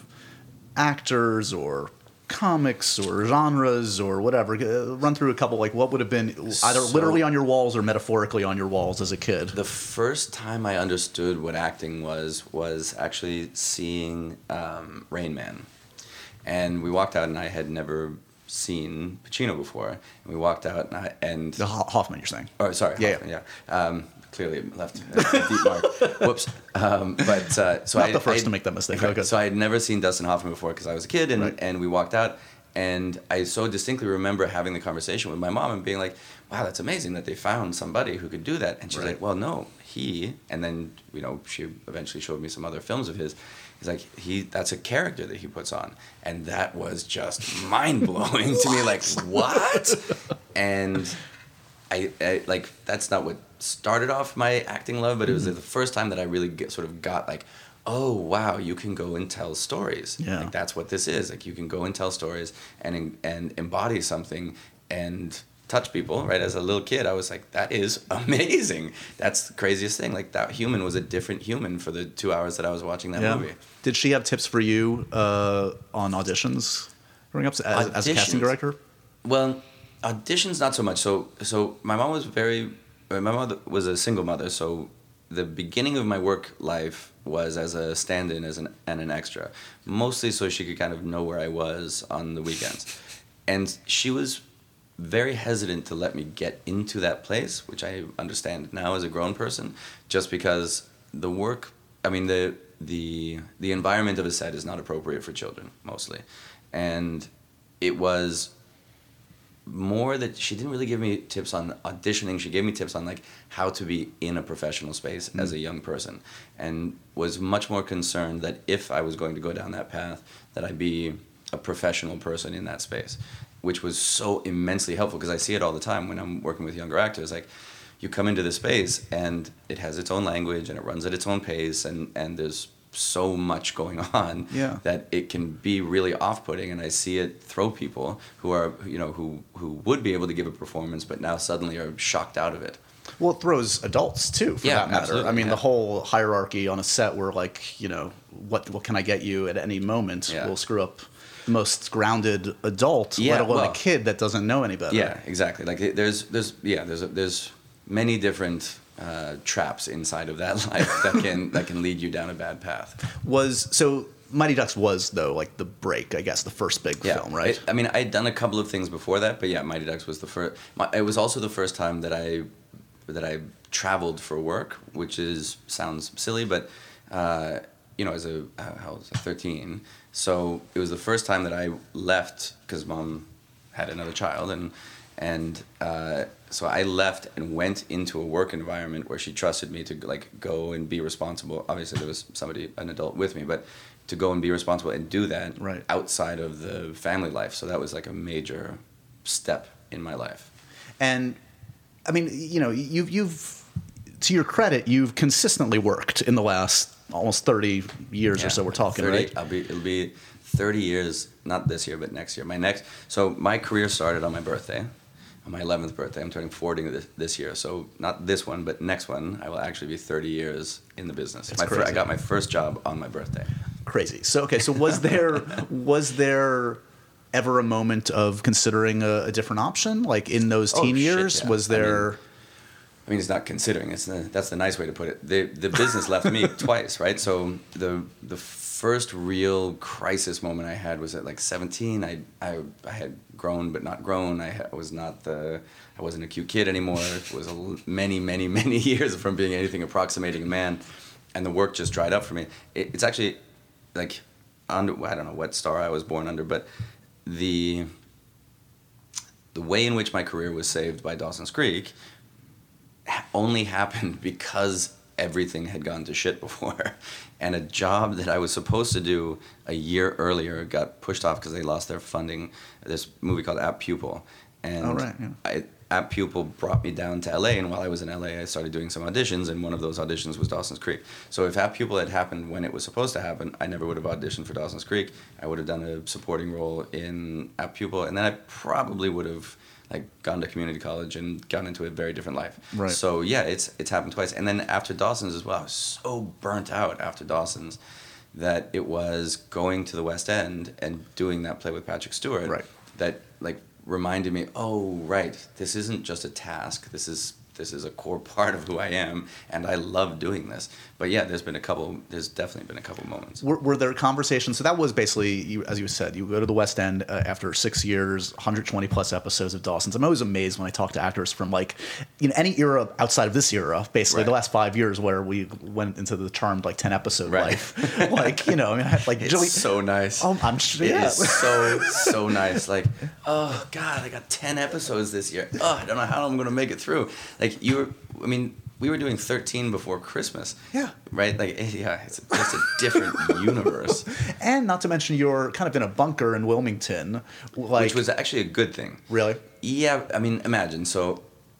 A: actors or comics or genres or whatever? Run through a couple. Like what would have been either
B: so,
A: literally on your walls or metaphorically on your walls as a kid?
B: The first time I understood what acting was was actually seeing um, Rain Man, and we walked out and I had never seen Pacino before, and we walked out and I and
A: the Hoffman, you're saying?
B: Oh, sorry,
A: yeah,
B: Hoffman, yeah. yeah. Um, clearly it left a deep mark. Whoops. Um, but uh, so
A: not
B: I,
A: the first
B: I,
A: to make that mistake.
B: Right,
A: okay.
B: So I had never seen Dustin Hoffman before because I was a kid, and,
A: right.
B: and we walked out, and I so distinctly remember having the conversation with my mom and being like, "Wow, that's amazing that they found somebody who could do that." And she's
A: right.
B: like, "Well, no, he." And then you know she eventually showed me some other films of his. He's like, he that's a character that he puts on, and that was just mind blowing to me. Like what? And I, I like that's not what started off my acting love, but it was mm-hmm. the first time that I really get, sort of got like, oh wow, you can go and tell stories.
A: Yeah.
B: Like that's what this is. Like you can go and tell stories and and embody something and touch people. Right, as a little kid, I was like, that is amazing. That's the craziest thing. Like that human was a different human for the two hours that I was watching that
A: yeah.
B: movie.
A: Did she have tips for you uh, on auditions growing up as, as a casting director?
B: Well, auditions not so much. So so my mom was very. My mother was a single mother, so the beginning of my work life was as a stand-in as an, and an extra, mostly so she could kind of know where I was on the weekends. And she was very hesitant to let me get into that place, which I understand now as a grown person, just because the work, I mean, the the the environment of a set is not appropriate for children, mostly. And it was more that she didn't really give me tips on auditioning. She gave me tips on like how to be in a professional space mm. as a young person, and was much more concerned that if I was going to go down that path, that I be a professional person in that space. which was so immensely helpful because I see it all the time when I'm working with younger actors. Like, you come into this space and it has its own language and it runs at its own pace, and, and there's so much going on
A: yeah.
B: that it can be really off-putting, and I see it throw people who are, you know, who, who would be able to give a performance but now suddenly are shocked out of it.
A: Well, it throws adults too, for
B: yeah,
A: that matter.
B: Absolutely,
A: I mean,
B: yeah.
A: the whole hierarchy on a set where, like, you know, what what can I get you at any moment
B: yeah.
A: will screw up the most grounded adult,
B: yeah,
A: let alone
B: well,
A: a kid that doesn't know any better.
B: Yeah, exactly. Like it, there's there's yeah there's a, there's many different uh, traps inside of that life that can that can lead you down a bad path.
A: Was so. Mighty Ducks was, though, like the break, I guess, the first big
B: yeah.
A: film, right?
B: It, I mean, I'd done a couple of things before that, but yeah, Mighty Ducks was the first. My, it was also the first time that I that I traveled for work, which is sounds silly, but uh, you know, as a uh, how old was I? thirteen. So it was the first time that I left because mom had another child, and and uh, so I left and went into a work environment where she trusted me to like go and be responsible. Obviously, there was somebody, an adult, with me, but to go and be responsible and do that
A: right.
B: outside of the family life. So that was like a major step in my life.
A: And I mean, you know, you've, you've, to your credit, you've consistently worked in the last almost thirty years yeah, or so we're talking,
B: thirty,
A: right?
B: I'll be, it'll be thirty years, not this year, but next year. My next, so my career started on my birthday, on my eleventh birthday. I'm turning forty this, this year. So not this one, but next one, I will actually be thirty years in the business.
A: That's
B: my
A: crazy.
B: fir- I got my first job on my birthday.
A: Crazy. So, okay, so was there, was there ever a moment of considering a, a different option? Like in those teen
B: oh,
A: years,
B: shit, yeah.
A: was there...
B: I mean, I mean, it's not considering. It's the, that's the nice way to put it. The the business left me twice, right? So the the first real crisis moment I had was at like seventeen. I I, I had grown but not grown. I, I was not the I wasn't a cute kid anymore. It was a, many many many years from being anything approximating a man, and the work just dried up for me. It, it's actually like under, I don't know what star I was born under, but the the way in which my career was saved by Dawson's Creek only happened because everything had gone to shit before, and a job that I was supposed to do a year earlier got pushed off because they lost their funding. This movie called Apt Pupil, and
A: oh, right, yeah.
B: I, Apt Pupil brought me down to L A, and while I was in L A, I started doing some auditions, and one of those auditions was Dawson's Creek. So if Apt Pupil had happened when it was supposed to happen, I never would have auditioned for Dawson's Creek. I would have done a supporting role in Apt Pupil, and then I probably would have like gone to community college and gone into a very different life.
A: Right.
B: So yeah, it's it's happened twice. And then after Dawson's as well, I was so burnt out after Dawson's that it was going to the West End and doing that play with Patrick Stewart
A: right.
B: that like reminded me, oh right, this isn't just a task. This is this is a core part of who I am, and I love doing this. But yeah, there's been a couple. There's definitely been a couple moments.
A: Were, were there conversations? So that was basically, you, as you said, you go to the West End uh, after six years, one hundred twenty plus episodes of Dawson's. I'm always amazed when I talk to actors from like, you know, any era outside of this era, basically
B: right.
A: the last five years where we went into the charmed like ten episode
B: right.
A: life. Like, you know, I mean, I had, like
B: it's
A: Julie,
B: so nice.
A: Oh, I'm sure.
B: It
A: Yeah.
B: is so so nice. Like, oh God, I got ten episodes this year. Oh, I don't know how I'm gonna make it through. Like you were. I mean, we were doing thirteen before Christmas.
A: Yeah.
B: Right? Like, yeah, it's just a different universe.
A: And not to mention you're kind of in a bunker in Wilmington. Like,
B: Which was actually a good thing.
A: Really?
B: Yeah, I mean, imagine. So,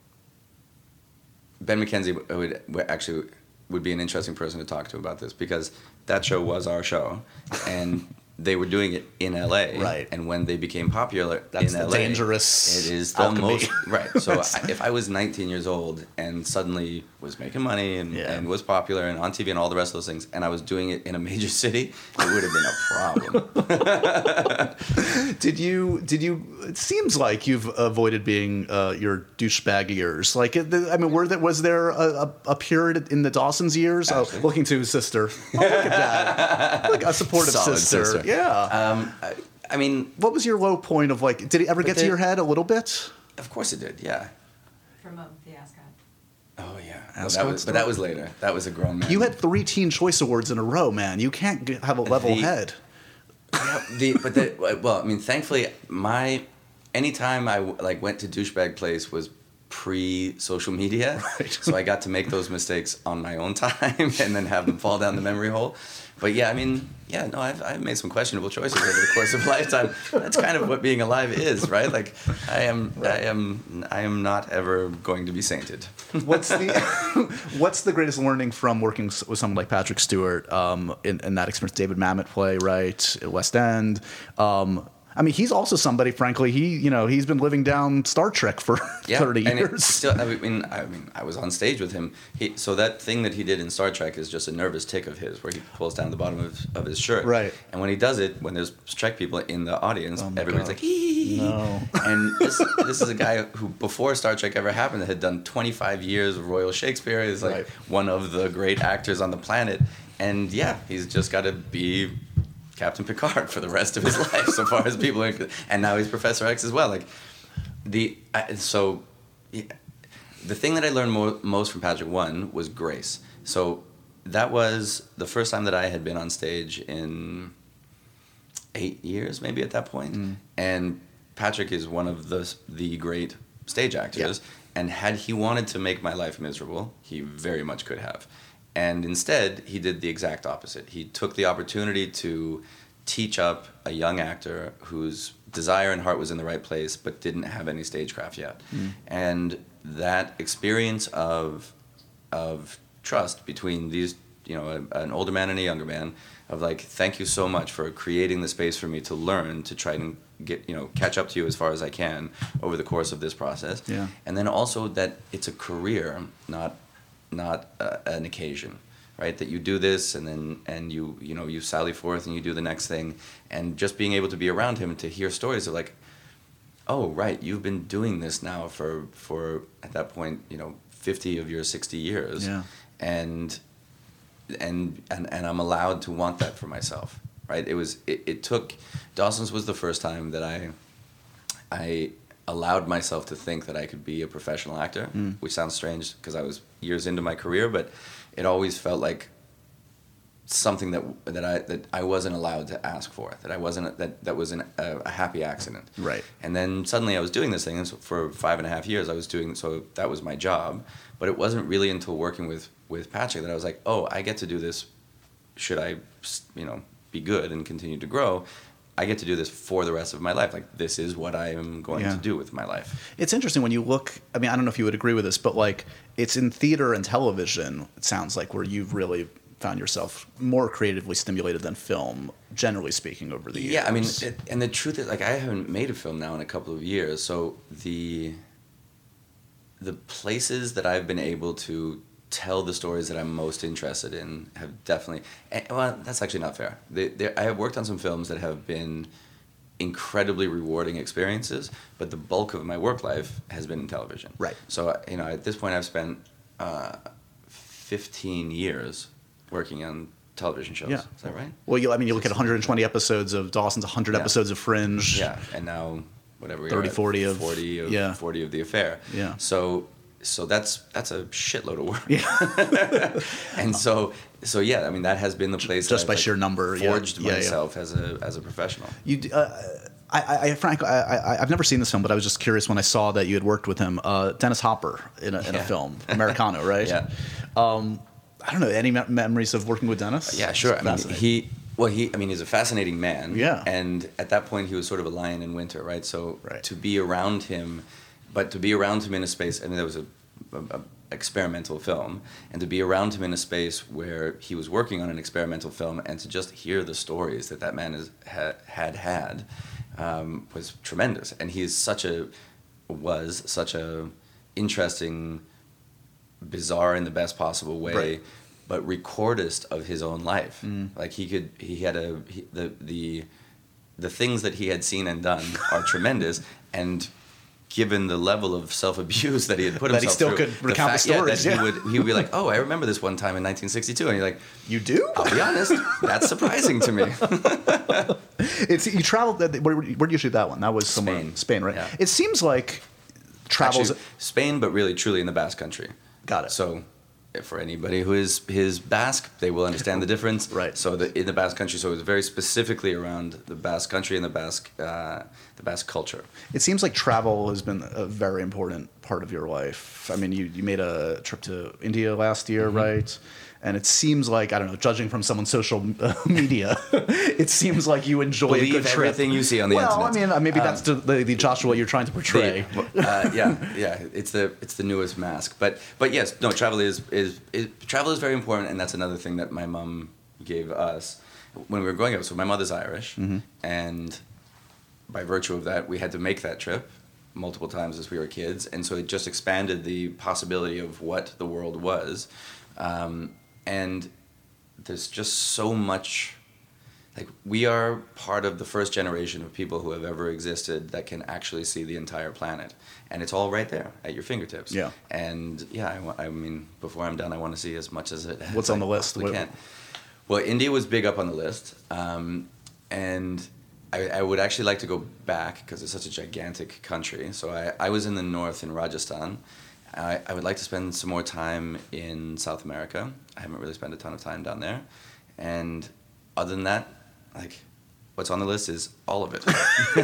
B: Ben McKenzie would, would actually would be an interesting person to talk to about this because that show was our show. And they were doing it in L A.
A: Right.
B: And when they became popular
A: That's
B: in
A: the
B: L A,
A: dangerous
B: it is the
A: alchemy.
B: most right. So I, if I was nineteen years old and suddenly was making money and,
A: yeah.
B: and was popular and on T V and all the rest of those things, and I was doing it in a major city, it would have been a problem.
A: Did you? Did you? It seems like you've avoided being uh, your douchebag years. Like, I mean, were there, was there a, a, a period in the Dawson's years? Oh, looking to his sister. Oh, look at that. Look, a supportive
B: Solid
A: sister.
B: sister.
A: Yeah.
B: Um, I, I mean,
A: what was your low point of like? Did it ever get
B: they,
A: to your head a little bit?
B: Of course it did. Yeah.
C: From um, the Ascot.
B: Oh yeah.
A: Ascot
B: Well, that was, but that was later. That was a grown man.
A: You had three Teen Choice Awards in a row, man. You can't g- have a level
B: the,
A: head.
B: Yeah. The but the well, I mean, thankfully, my anytime I like went to douchebag place was pre-social media,
A: Right.
B: so I got to make those mistakes on my own time and then have them fall down the memory hole. But yeah, I mean, yeah, no, I've, I've made some questionable choices over the course of a lifetime. That's kind of what being alive is, right? Like, I am, right. I am, I am not ever going to be sainted.
A: What's the What's the greatest learning from working with someone like Patrick Stewart um, in, in that experience? David Mamet play, right, at West End. Um, I mean, he's also somebody. Frankly, he you know he's been living down Star Trek for
B: yeah,
A: thirty
B: and
A: years.
B: It still, I mean, I mean, I was on stage with him. He, so that thing that he did in Star Trek is just a nervous tick of his, where he pulls down the bottom of, of his shirt.
A: Right.
B: And when he does it, when there's Trek people in the audience,
A: Oh my
B: everybody's
A: God.
B: like, hee.
A: No.
B: And this, this is a guy who, before Star Trek ever happened, had done twenty-five years of Royal Shakespeare. Is like
A: Right.
B: one of the great actors on the planet. And yeah, he's just got to be Captain Picard for the rest of his life, so far as people are, and now he's Professor X as well. Like the I, so, yeah, the thing that I learned mo- most from Patrick one was grace. So that was the first time that I had been on stage in eight years, maybe at that point. Mm. And Patrick is one of the the great stage actors, yeah. And had he wanted to make my life miserable, he very much could have. And instead, he did the exact opposite. He took the opportunity to teach up a young actor whose desire and heart was in the right place, but didn't have any stagecraft yet. Mm. And that experience of of trust between these, you know, a, an older man and a younger man, of like, thank you so much for creating the space for me to learn, to try and get, you know, catch up to you as far as I can over the course of this process.
A: Yeah.
B: And then also that it's a career, not not uh, an occasion, right? That you do this and then and you you know you sally forth and you do the next thing, and just being able to be around him and to hear stories of like, oh right, you've been doing this now for for at that point, you know, fifty of your sixty years,
A: yeah,
B: and and and and I'm allowed to want that for myself, right? It was it, it took Dawson's was the first time that I I allowed myself to think that I could be a professional actor, mm. which sounds strange because I was years into my career, but it always felt like something that that I that I wasn't allowed to ask for, that I wasn't that that was an, a, a happy accident.
A: Right.
B: And then suddenly I was doing this thing, and so for five and a half years I was doing, so that was my job. But it wasn't really until working with with Patrick that I was like, oh, I get to do this. Should I, you know, be good and continue to grow, I get to do this for the rest of my life. Like, this is what I am going
A: yeah.
B: to do with my life.
A: It's interesting when you look, I mean, I don't know if you would agree with this, but like, it's in theater and television, it sounds like, where you've really found yourself more creatively stimulated than film, generally speaking, over the years.
B: Yeah, I mean, it, and the truth is, like, I haven't made a film now in a couple of years, so the the places that I've been able to tell the stories that I'm most interested in have definitely, and, well, that's actually not fair. They, I have worked on some films that have been incredibly rewarding experiences, but the bulk of my work life has been in television.
A: Right.
B: So, you know, at this point I've spent uh, fifteen years working on television shows.
A: Yeah.
B: Is that right?
A: Well, you, I mean, you look at one hundred twenty episodes of Dawson's, one hundred
B: yeah.
A: episods of Fringe.
B: Yeah, and now whatever we
A: thirty,
B: are at,
A: forty of
B: forty of
A: yeah.
B: forty of The Affair.
A: Yeah.
B: So so that's that's a shitload of work.
A: Yeah.
B: And so so yeah, I mean, that has been the place
A: just
B: that
A: by
B: I've,
A: sheer
B: like,
A: number
B: forged
A: yeah. Yeah,
B: myself
A: yeah.
B: as a as a professional.
A: You uh, I, I, frankly, I, I, I've never seen this film, but I was just curious when I saw that you had worked with him, uh, Dennis Hopper, in a, in
B: yeah.
A: a film, Americano, right?
B: Yeah.
A: Um, I don't know, any me- memories of working with Dennis?
B: Yeah, sure. I mean, he, well, he, I mean, he's a fascinating man.
A: Yeah.
B: And at that point, he was sort of a lion in winter, right? So
A: right.
B: to be around him, but to be around him in a space, I mean, there was a, a, a experimental film, and to be around him in a space where he was working on an experimental film, and to just hear the stories that that man has, ha, had had, um, was tremendous. And he is such a, was such a interesting, bizarre in the best possible way,
A: right.
B: but recordist of his own life.
A: Mm.
B: Like, he could, he had a, he, the, the, the things that he had seen and done are tremendous, and given the level of self-abuse that he had put
A: that
B: himself through.
A: That he still could recount the, fact, the stories.
B: Yeah, that
A: yeah.
B: he would, he would be like, oh, I remember this one time in nineteen sixty-two, and you're like,
A: you do?
B: I'll be honest, that's surprising to me.
A: It's, you traveled, where, where did you shoot that one? That was somewhere,
B: Spain.
A: Spain, right?
B: Yeah.
A: It seems like travels...
B: Actually, Spain, but really, truly in the Basque Country.
A: Got it.
B: So, for anybody who is his Basque, they will understand the difference.
A: Right.
B: So the, in the Basque Country, so it was very specifically around the Basque Country and the Basque, uh, the Basque culture.
A: It seems like travel has been a very important part of your life. I mean, you, you made a trip to India last year, mm-hmm. right? And it seems like, I don't know, judging from someone's social uh, media, it seems like you enjoy
B: Believe
A: a good trip.
B: everything you see on the
A: well,
B: internet.
A: Well, I mean, maybe that's um, the, the Joshua you're trying to portray.
B: The, uh, yeah, yeah, it's the it's the newest mask. But but yes, no, travel is, is, is travel is very important, and that's another thing that my mom gave us when we were growing up. So my mother's Irish, mm-hmm. and by virtue of that, we had to make that trip multiple times as we were kids, and so it just expanded the possibility of what the world was. Um, and there's just so much, like, we are part of the first generation of people who have ever existed that can actually see the entire planet, and it's all right there at your fingertips.
A: Yeah.
B: And yeah, I, wa- I mean, before I'm done, I want to see as much as it.
A: What's
B: as
A: on
B: I
A: the list?
B: possibly can. Well, India was big up on the list, um, and I, I would actually like to go back because it's such a gigantic country. So I, I was in the north in Rajasthan. I, I would like to spend some more time in South America. I haven't really spent a ton of time down there. And other than that, like, what's on the list is all of it.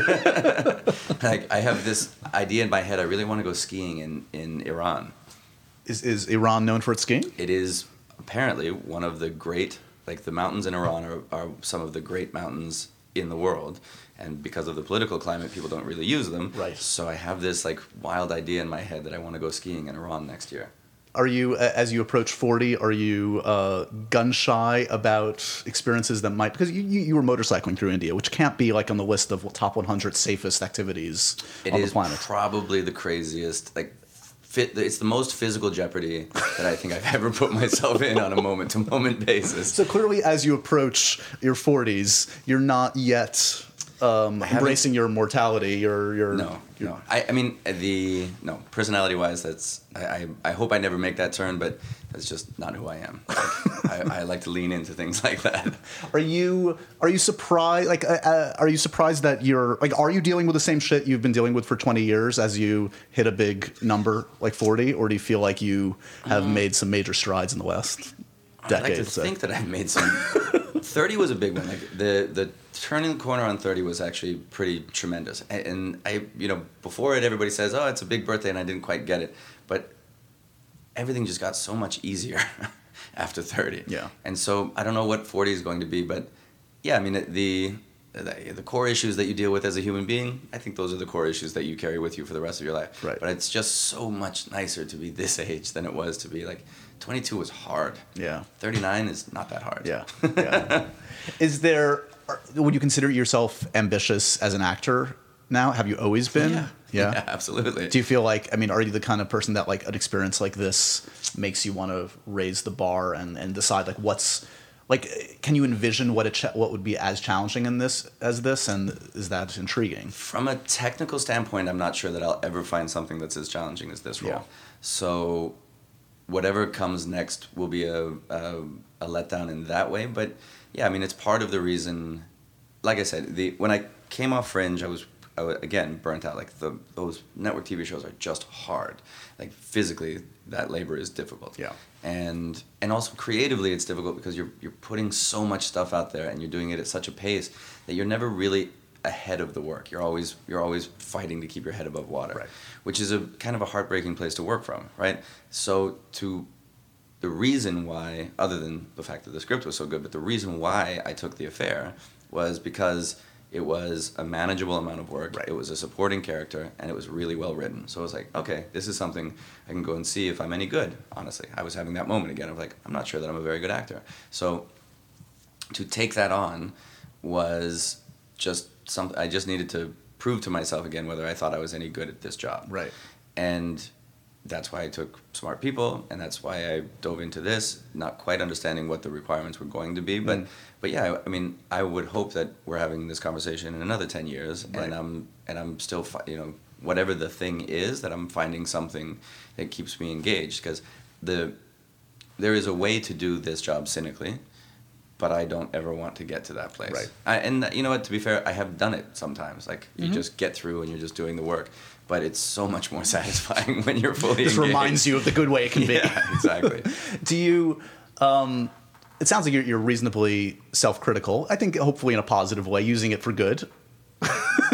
B: Like, I have this idea in my head. I really want to go skiing in, in Iran.
A: Is is Iran known for its skiing?
B: It is apparently one of the great, like, the mountains in Iran are, are some of the great mountains in the world. And because of the political climate, people don't really use them.
A: Right.
B: So I have this, like, wild idea in my head that I want to go skiing in Iran next year.
A: Are you, as you approach forty, are you uh, gun shy about experiences that might, because you, you, you were motorcycling through India, which can't be like on the list of top one hundred safest activities
B: it
A: on the planet.
B: It is probably the craziest, like, fit, it's the most physical jeopardy that I think I've ever put myself in on a moment-to-moment basis.
A: So clearly, as you approach your forties, you're not yet um, embracing your mortality. You're, you're
B: no,
A: you're,
B: no. I, I mean, the no personality-wise, that's I, I. I hope I never make that turn, but that's just not who I am. Like, I, I like to lean into things like that.
A: Are you are you surprised? Like, uh, uh, are you surprised that you're like? Are you dealing with the same shit you've been dealing with for twenty years as you hit a big number like forty, or do you feel like you have um, made some major strides in the last decade?
B: I like to
A: so?
B: think that I've made some. thirty was a big one. Like the the turning the corner on thirty was actually pretty tremendous. And, and I, you know, before it, everybody says, "Oh, it's a big birthday," and I didn't quite get it, but everything just got so much easier after thirty.
A: Yeah.
B: And so I don't know what forty is going to be, but yeah, I mean the, the the core issues that you deal with as a human being, I think those are the core issues that you carry with you for the rest of your life.
A: Right.
B: But it's just so much nicer to be this age than it was to be like twenty-two was hard.
A: Yeah.
B: thirty-nine is not that hard.
A: Yeah. Yeah. Is there? Would you consider yourself ambitious as an actor now? Have you always been?
B: Yeah.
A: Yeah?
B: Yeah, absolutely.
A: Do you feel like, I mean, are you the kind of person that like an experience like this makes you want to raise the bar and, and decide like what's, like, can you envision what it ch- what would be as challenging in this as this, and is that intriguing?
B: From a technical standpoint, I'm not sure that I'll ever find something that's as challenging as this role.
A: Yeah.
B: So whatever comes next will be a, a a letdown in that way. But yeah, I mean, it's part of the reason. Like I said, the when I came off Fringe, I was, I was again burnt out. Like the those network T V shows are just hard. Like physically, that labor is difficult.
A: Yeah.
B: And and also creatively, it's difficult because you're you're putting so much stuff out there and you're doing it at such a pace that you're never really ahead of the work. You're always you're always fighting to keep your head above water,
A: right.
B: Which is a kind of a heartbreaking place to work from, right? So to the reason why, other than the fact that the script was so good, but the reason why I took The Affair was because it was a manageable amount of work.
A: Right.
B: It was a supporting character, and it was really well written. So I was like, okay, this is something I can go and see if I'm any good, honestly. I was having that moment again of like, I'm not sure that I'm a very good actor. So to take that on was just something, I just needed to prove to myself again whether I thought I was any good at this job.
A: Right.
B: And that's why I took Smart People, and that's why I dove into this, not quite understanding what the requirements were going to be. But,
A: Mm.
B: but yeah, I mean, I would hope that we're having this conversation in another ten years,
A: Right.
B: and I'm and I'm still, fi- you know, whatever the thing is, that I'm finding something that keeps me engaged. Because the there is a way to do this job cynically, but I don't ever want to get to that place.
A: Right.
B: I, and you know what? To be fair, I have done it sometimes. Like you
A: Mm-hmm.
B: just get through and you're just doing the work. But it's so much more satisfying when you're fully
A: This
B: engaged.
A: reminds you of the good way it can be.
B: Yeah, exactly.
A: Do you, um, it sounds like you're, you're reasonably self-critical. I think hopefully in a positive way, using it for good.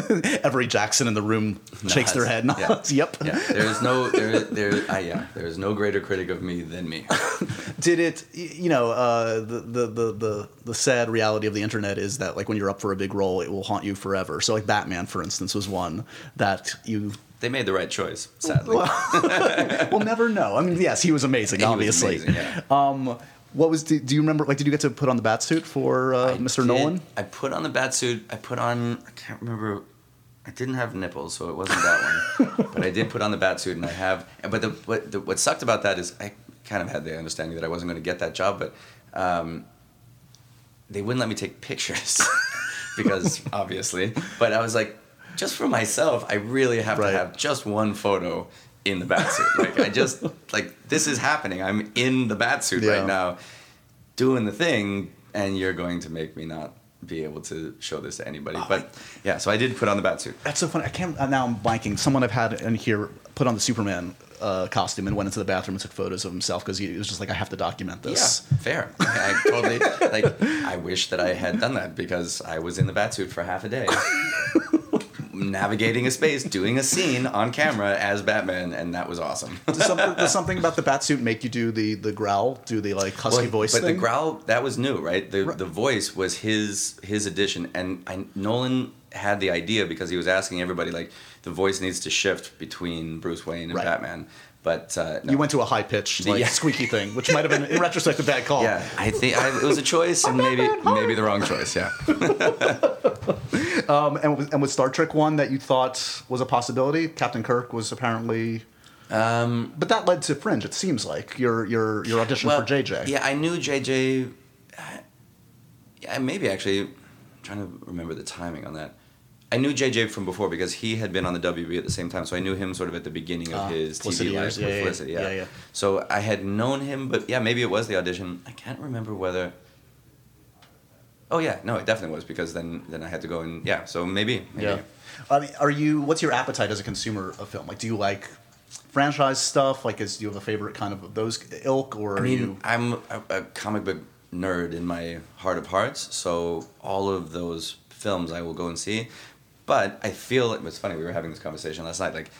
A: Every Jackson in the room shakes their head. Nods.
B: Yeah.
A: Yep.
B: Yeah. There's no there there uh, yeah. There's no greater critic of me than me.
A: Did it? You know, uh, the, the the the the sad reality of the internet is that like when you're up for a big role, it will haunt you forever. So like Batman, for instance, was one that you.
B: They made the right choice, sadly.
A: Well, we'll never know. I mean, yes, he was amazing,
B: He was
A: obviously.
B: amazing, yeah.
A: Um, what was? Do, do you remember? Like, did you get to put on the bat suit for uh,
B: I
A: Mister
B: did-
A: Nolan?
B: I put on the bat suit. I put on. I can't remember. I didn't have nipples, so it wasn't that one. But I did put on the bat suit, and I have. But the, what the, what sucked about that is I kind of had the understanding that I wasn't going to get that job, but um, they wouldn't let me take pictures because obviously. But I was like, just for myself, I really have
A: Right.
B: to have just one photo in the bat suit. Like I just like this is happening. I'm in the bat suit
A: Yeah.
B: right now, doing the thing, and you're going to make me not be able to show this to anybody.
A: Oh,
B: but yeah, so I did put on the bat suit.
A: That's so funny. I can't. Uh, now I'm blanking. Someone I've had in here put on the Superman uh, costume and went into the bathroom and took photos of himself because he was just like, I have to document this.
B: Yeah, fair. I totally like. I wish that I had done that because I was in the bat suit for half a day, navigating a space, doing a scene on camera as Batman, and that was awesome.
A: Does something, does something about the bat suit make you do the the growl, do the like husky
B: Well,
A: voice
B: but
A: thing?
B: the growl that was new, right? The
A: Right.
B: the voice was his his addition, and I, Nolan had the idea because he was asking everybody like the voice needs to shift between Bruce Wayne and
A: Right.
B: Batman. But uh, no.
A: You went to a high pitched like
B: Yeah.
A: squeaky thing, which might have been in retrospect a bad call.
B: Yeah, I think I, it was a choice, and maybe maybe the wrong choice. Yeah.
A: Um, and was, and was Star Trek one that you thought was a possibility? Captain Kirk was apparently.
B: Um,
A: But that led to Fringe. It seems like your your your audition
B: well,
A: for J J.
B: Yeah, I knew J J. uh, Yeah, maybe actually. I'm trying to remember the timing on that. I knew J J from before because he had been on the W B at the same time, so I knew him sort of at the beginning of
A: Ah,
B: his T
A: Felicity
B: V life
A: years.
B: with
A: Yeah, yeah,
B: Felicity. Yeah.
A: yeah, yeah.
B: So I had known him, but yeah, maybe it was the audition. I can't remember whether. Oh yeah, no, it definitely was because then then I had to go and yeah, so maybe. maybe.
A: Yeah. I mean, are you? What's your appetite as a consumer of film? Like, do you like franchise stuff? Like, is do you have a favorite kind of those ilk, or
B: I
A: are
B: mean,
A: you?
B: I'm a, a comic book nerd in my heart of hearts, so all of those films I will go and see. But I feel it was funny. We were having this conversation last night. Like,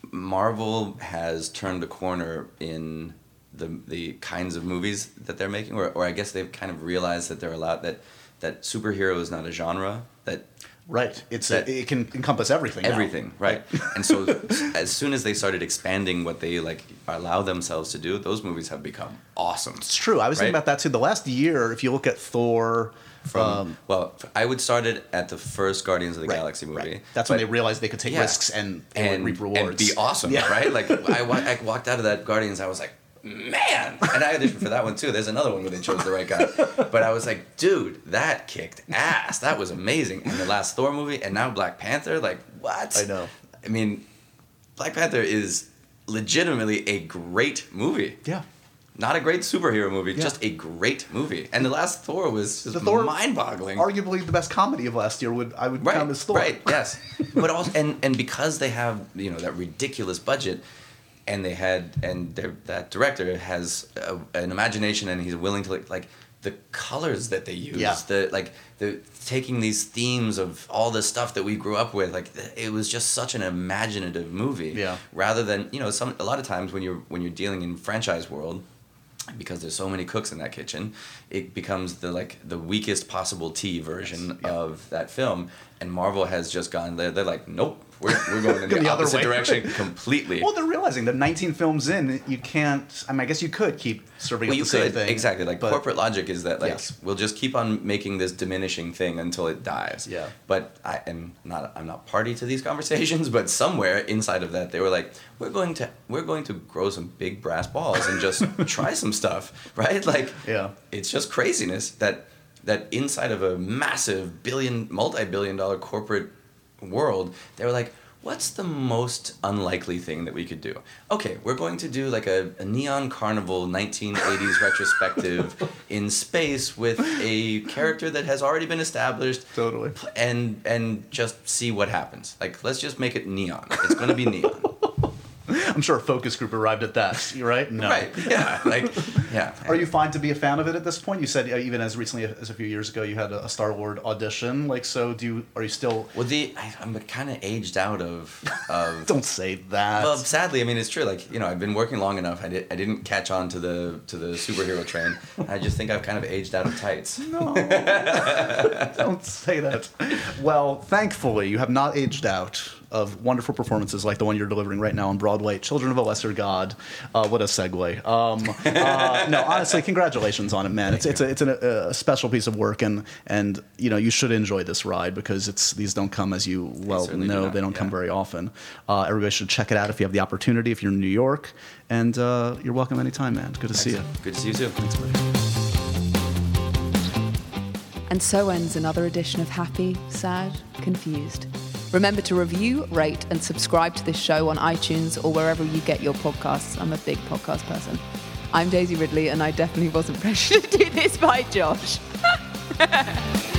B: Marvel has turned a corner in the the kinds of movies that they're making, or or I guess they've kind of realized that they're allowed that that superhero is not a genre that.
A: Right. It's
B: that-
A: a, it can encompass everything. now.
B: Everything, right? And so, as soon as they started expanding what they like allow themselves to do, those movies have become awesome.
A: It's true. I was thinking
B: Right?
A: about that too. The last year, if you look at Thor,
B: From
A: um,
B: well, I would start it at the first Guardians of the
A: right,
B: Galaxy movie.
A: right. That's when
B: But-
A: they realized they could take
B: yeah.
A: risks and, they
B: and
A: would reap rewards
B: and be awesome,
A: Yeah.
B: right? Like I, wa- I walked out of that Guardians, I was like, man, and I auditioned for that one too. There's another one where they chose the right guy, but I was like, dude, that kicked ass. That was amazing. And the last Thor movie, and now Black Panther, like what?
A: I know.
B: I mean, Black Panther is legitimately a great movie.
A: Yeah.
B: Not a great superhero movie,
A: Yeah.
B: just a great movie. And the last Thor was just
A: The Thor-
B: mind-boggling.
A: Arguably the best comedy of last year would I would
B: Right,
A: count as Thor.
B: right, yes. But also, and, and because they have, you know, that ridiculous budget, and they had, and their- that director has a, an imagination, and he's willing to, like, like the colors that they use,
A: Yeah.
B: the, like, the taking these themes of all the stuff that we grew up with, like, it was just such an imaginative movie.
A: Yeah.
B: Rather than, you know, some, a lot of times when you're, when you're dealing in franchise world, because there's so many cooks in that kitchen, it becomes the like the weakest possible tea version
A: Yes, yeah.
B: of that film. And Marvel has just gone. They're, they're like, nope, we're we're going in the,
A: The other
B: opposite
A: way.
B: direction completely.
A: Well, they're realizing that nineteen films in, you can't. I mean, I guess you could keep serving
B: Well,
A: up
B: you
A: the same
B: could
A: thing.
B: exactly like
A: but-
B: corporate logic is that like
A: Yes.
B: we'll just keep on making this diminishing thing until it dies.
A: Yeah.
B: But I am not I'm not party to these conversations, but somewhere inside of that they were like, we're going to we're going to grow some big brass balls and just try some stuff, right? Like
A: Yeah.
B: it's just craziness that that inside of a massive billion multi-billion dollar corporate world, they were like, what's the most unlikely thing that we could do? Okay, we're going to do like a, a neon carnival nineteen eighties retrospective in space with a character that has already been established.
A: Totally.
B: And and just see what happens. Like, let's just make it neon. It's going to be neon.
A: I'm sure a focus group arrived at that. You're right. No.
B: Right. Yeah. Like, Yeah.
A: Are you fine to be a fan of it at this point? You said uh, even as recently as a few years ago, you had a, a Star-Lord audition. Like, so do you? Are you still?
B: Well, the I, I'm kind of aged out of. of
A: Don't say that.
B: Well, sadly, I mean, it's true. Like, you know, I've been working long enough. I, did, I didn't catch on to the to the superhero train. I just think I've kind of aged out of tights.
A: No. Don't say that. Well, thankfully, you have not aged out of wonderful performances like the one you're delivering right now on Broadway, Children of a Lesser God. Uh, what a segue. Um, uh, no, honestly, congratulations on it, man. It's it's a, it's a, a special piece of work, and and you know you should enjoy this ride because it's these don't come as you well
B: certainly
A: know.
B: do not,
A: They don't
B: yeah.
A: come very often. Uh, everybody should check it out if you have the opportunity. If you're in New York, and uh, you're welcome anytime, man. Good to see you.
B: Good to see you too.
A: Thanks, buddy.
D: And so ends another edition of Happy, Sad, Confused. Remember to review, rate, and subscribe to this show on iTunes or wherever you get your podcasts. I'm a big podcast person. I'm Daisy Ridley, and I definitely wasn't pressured to do this by Josh.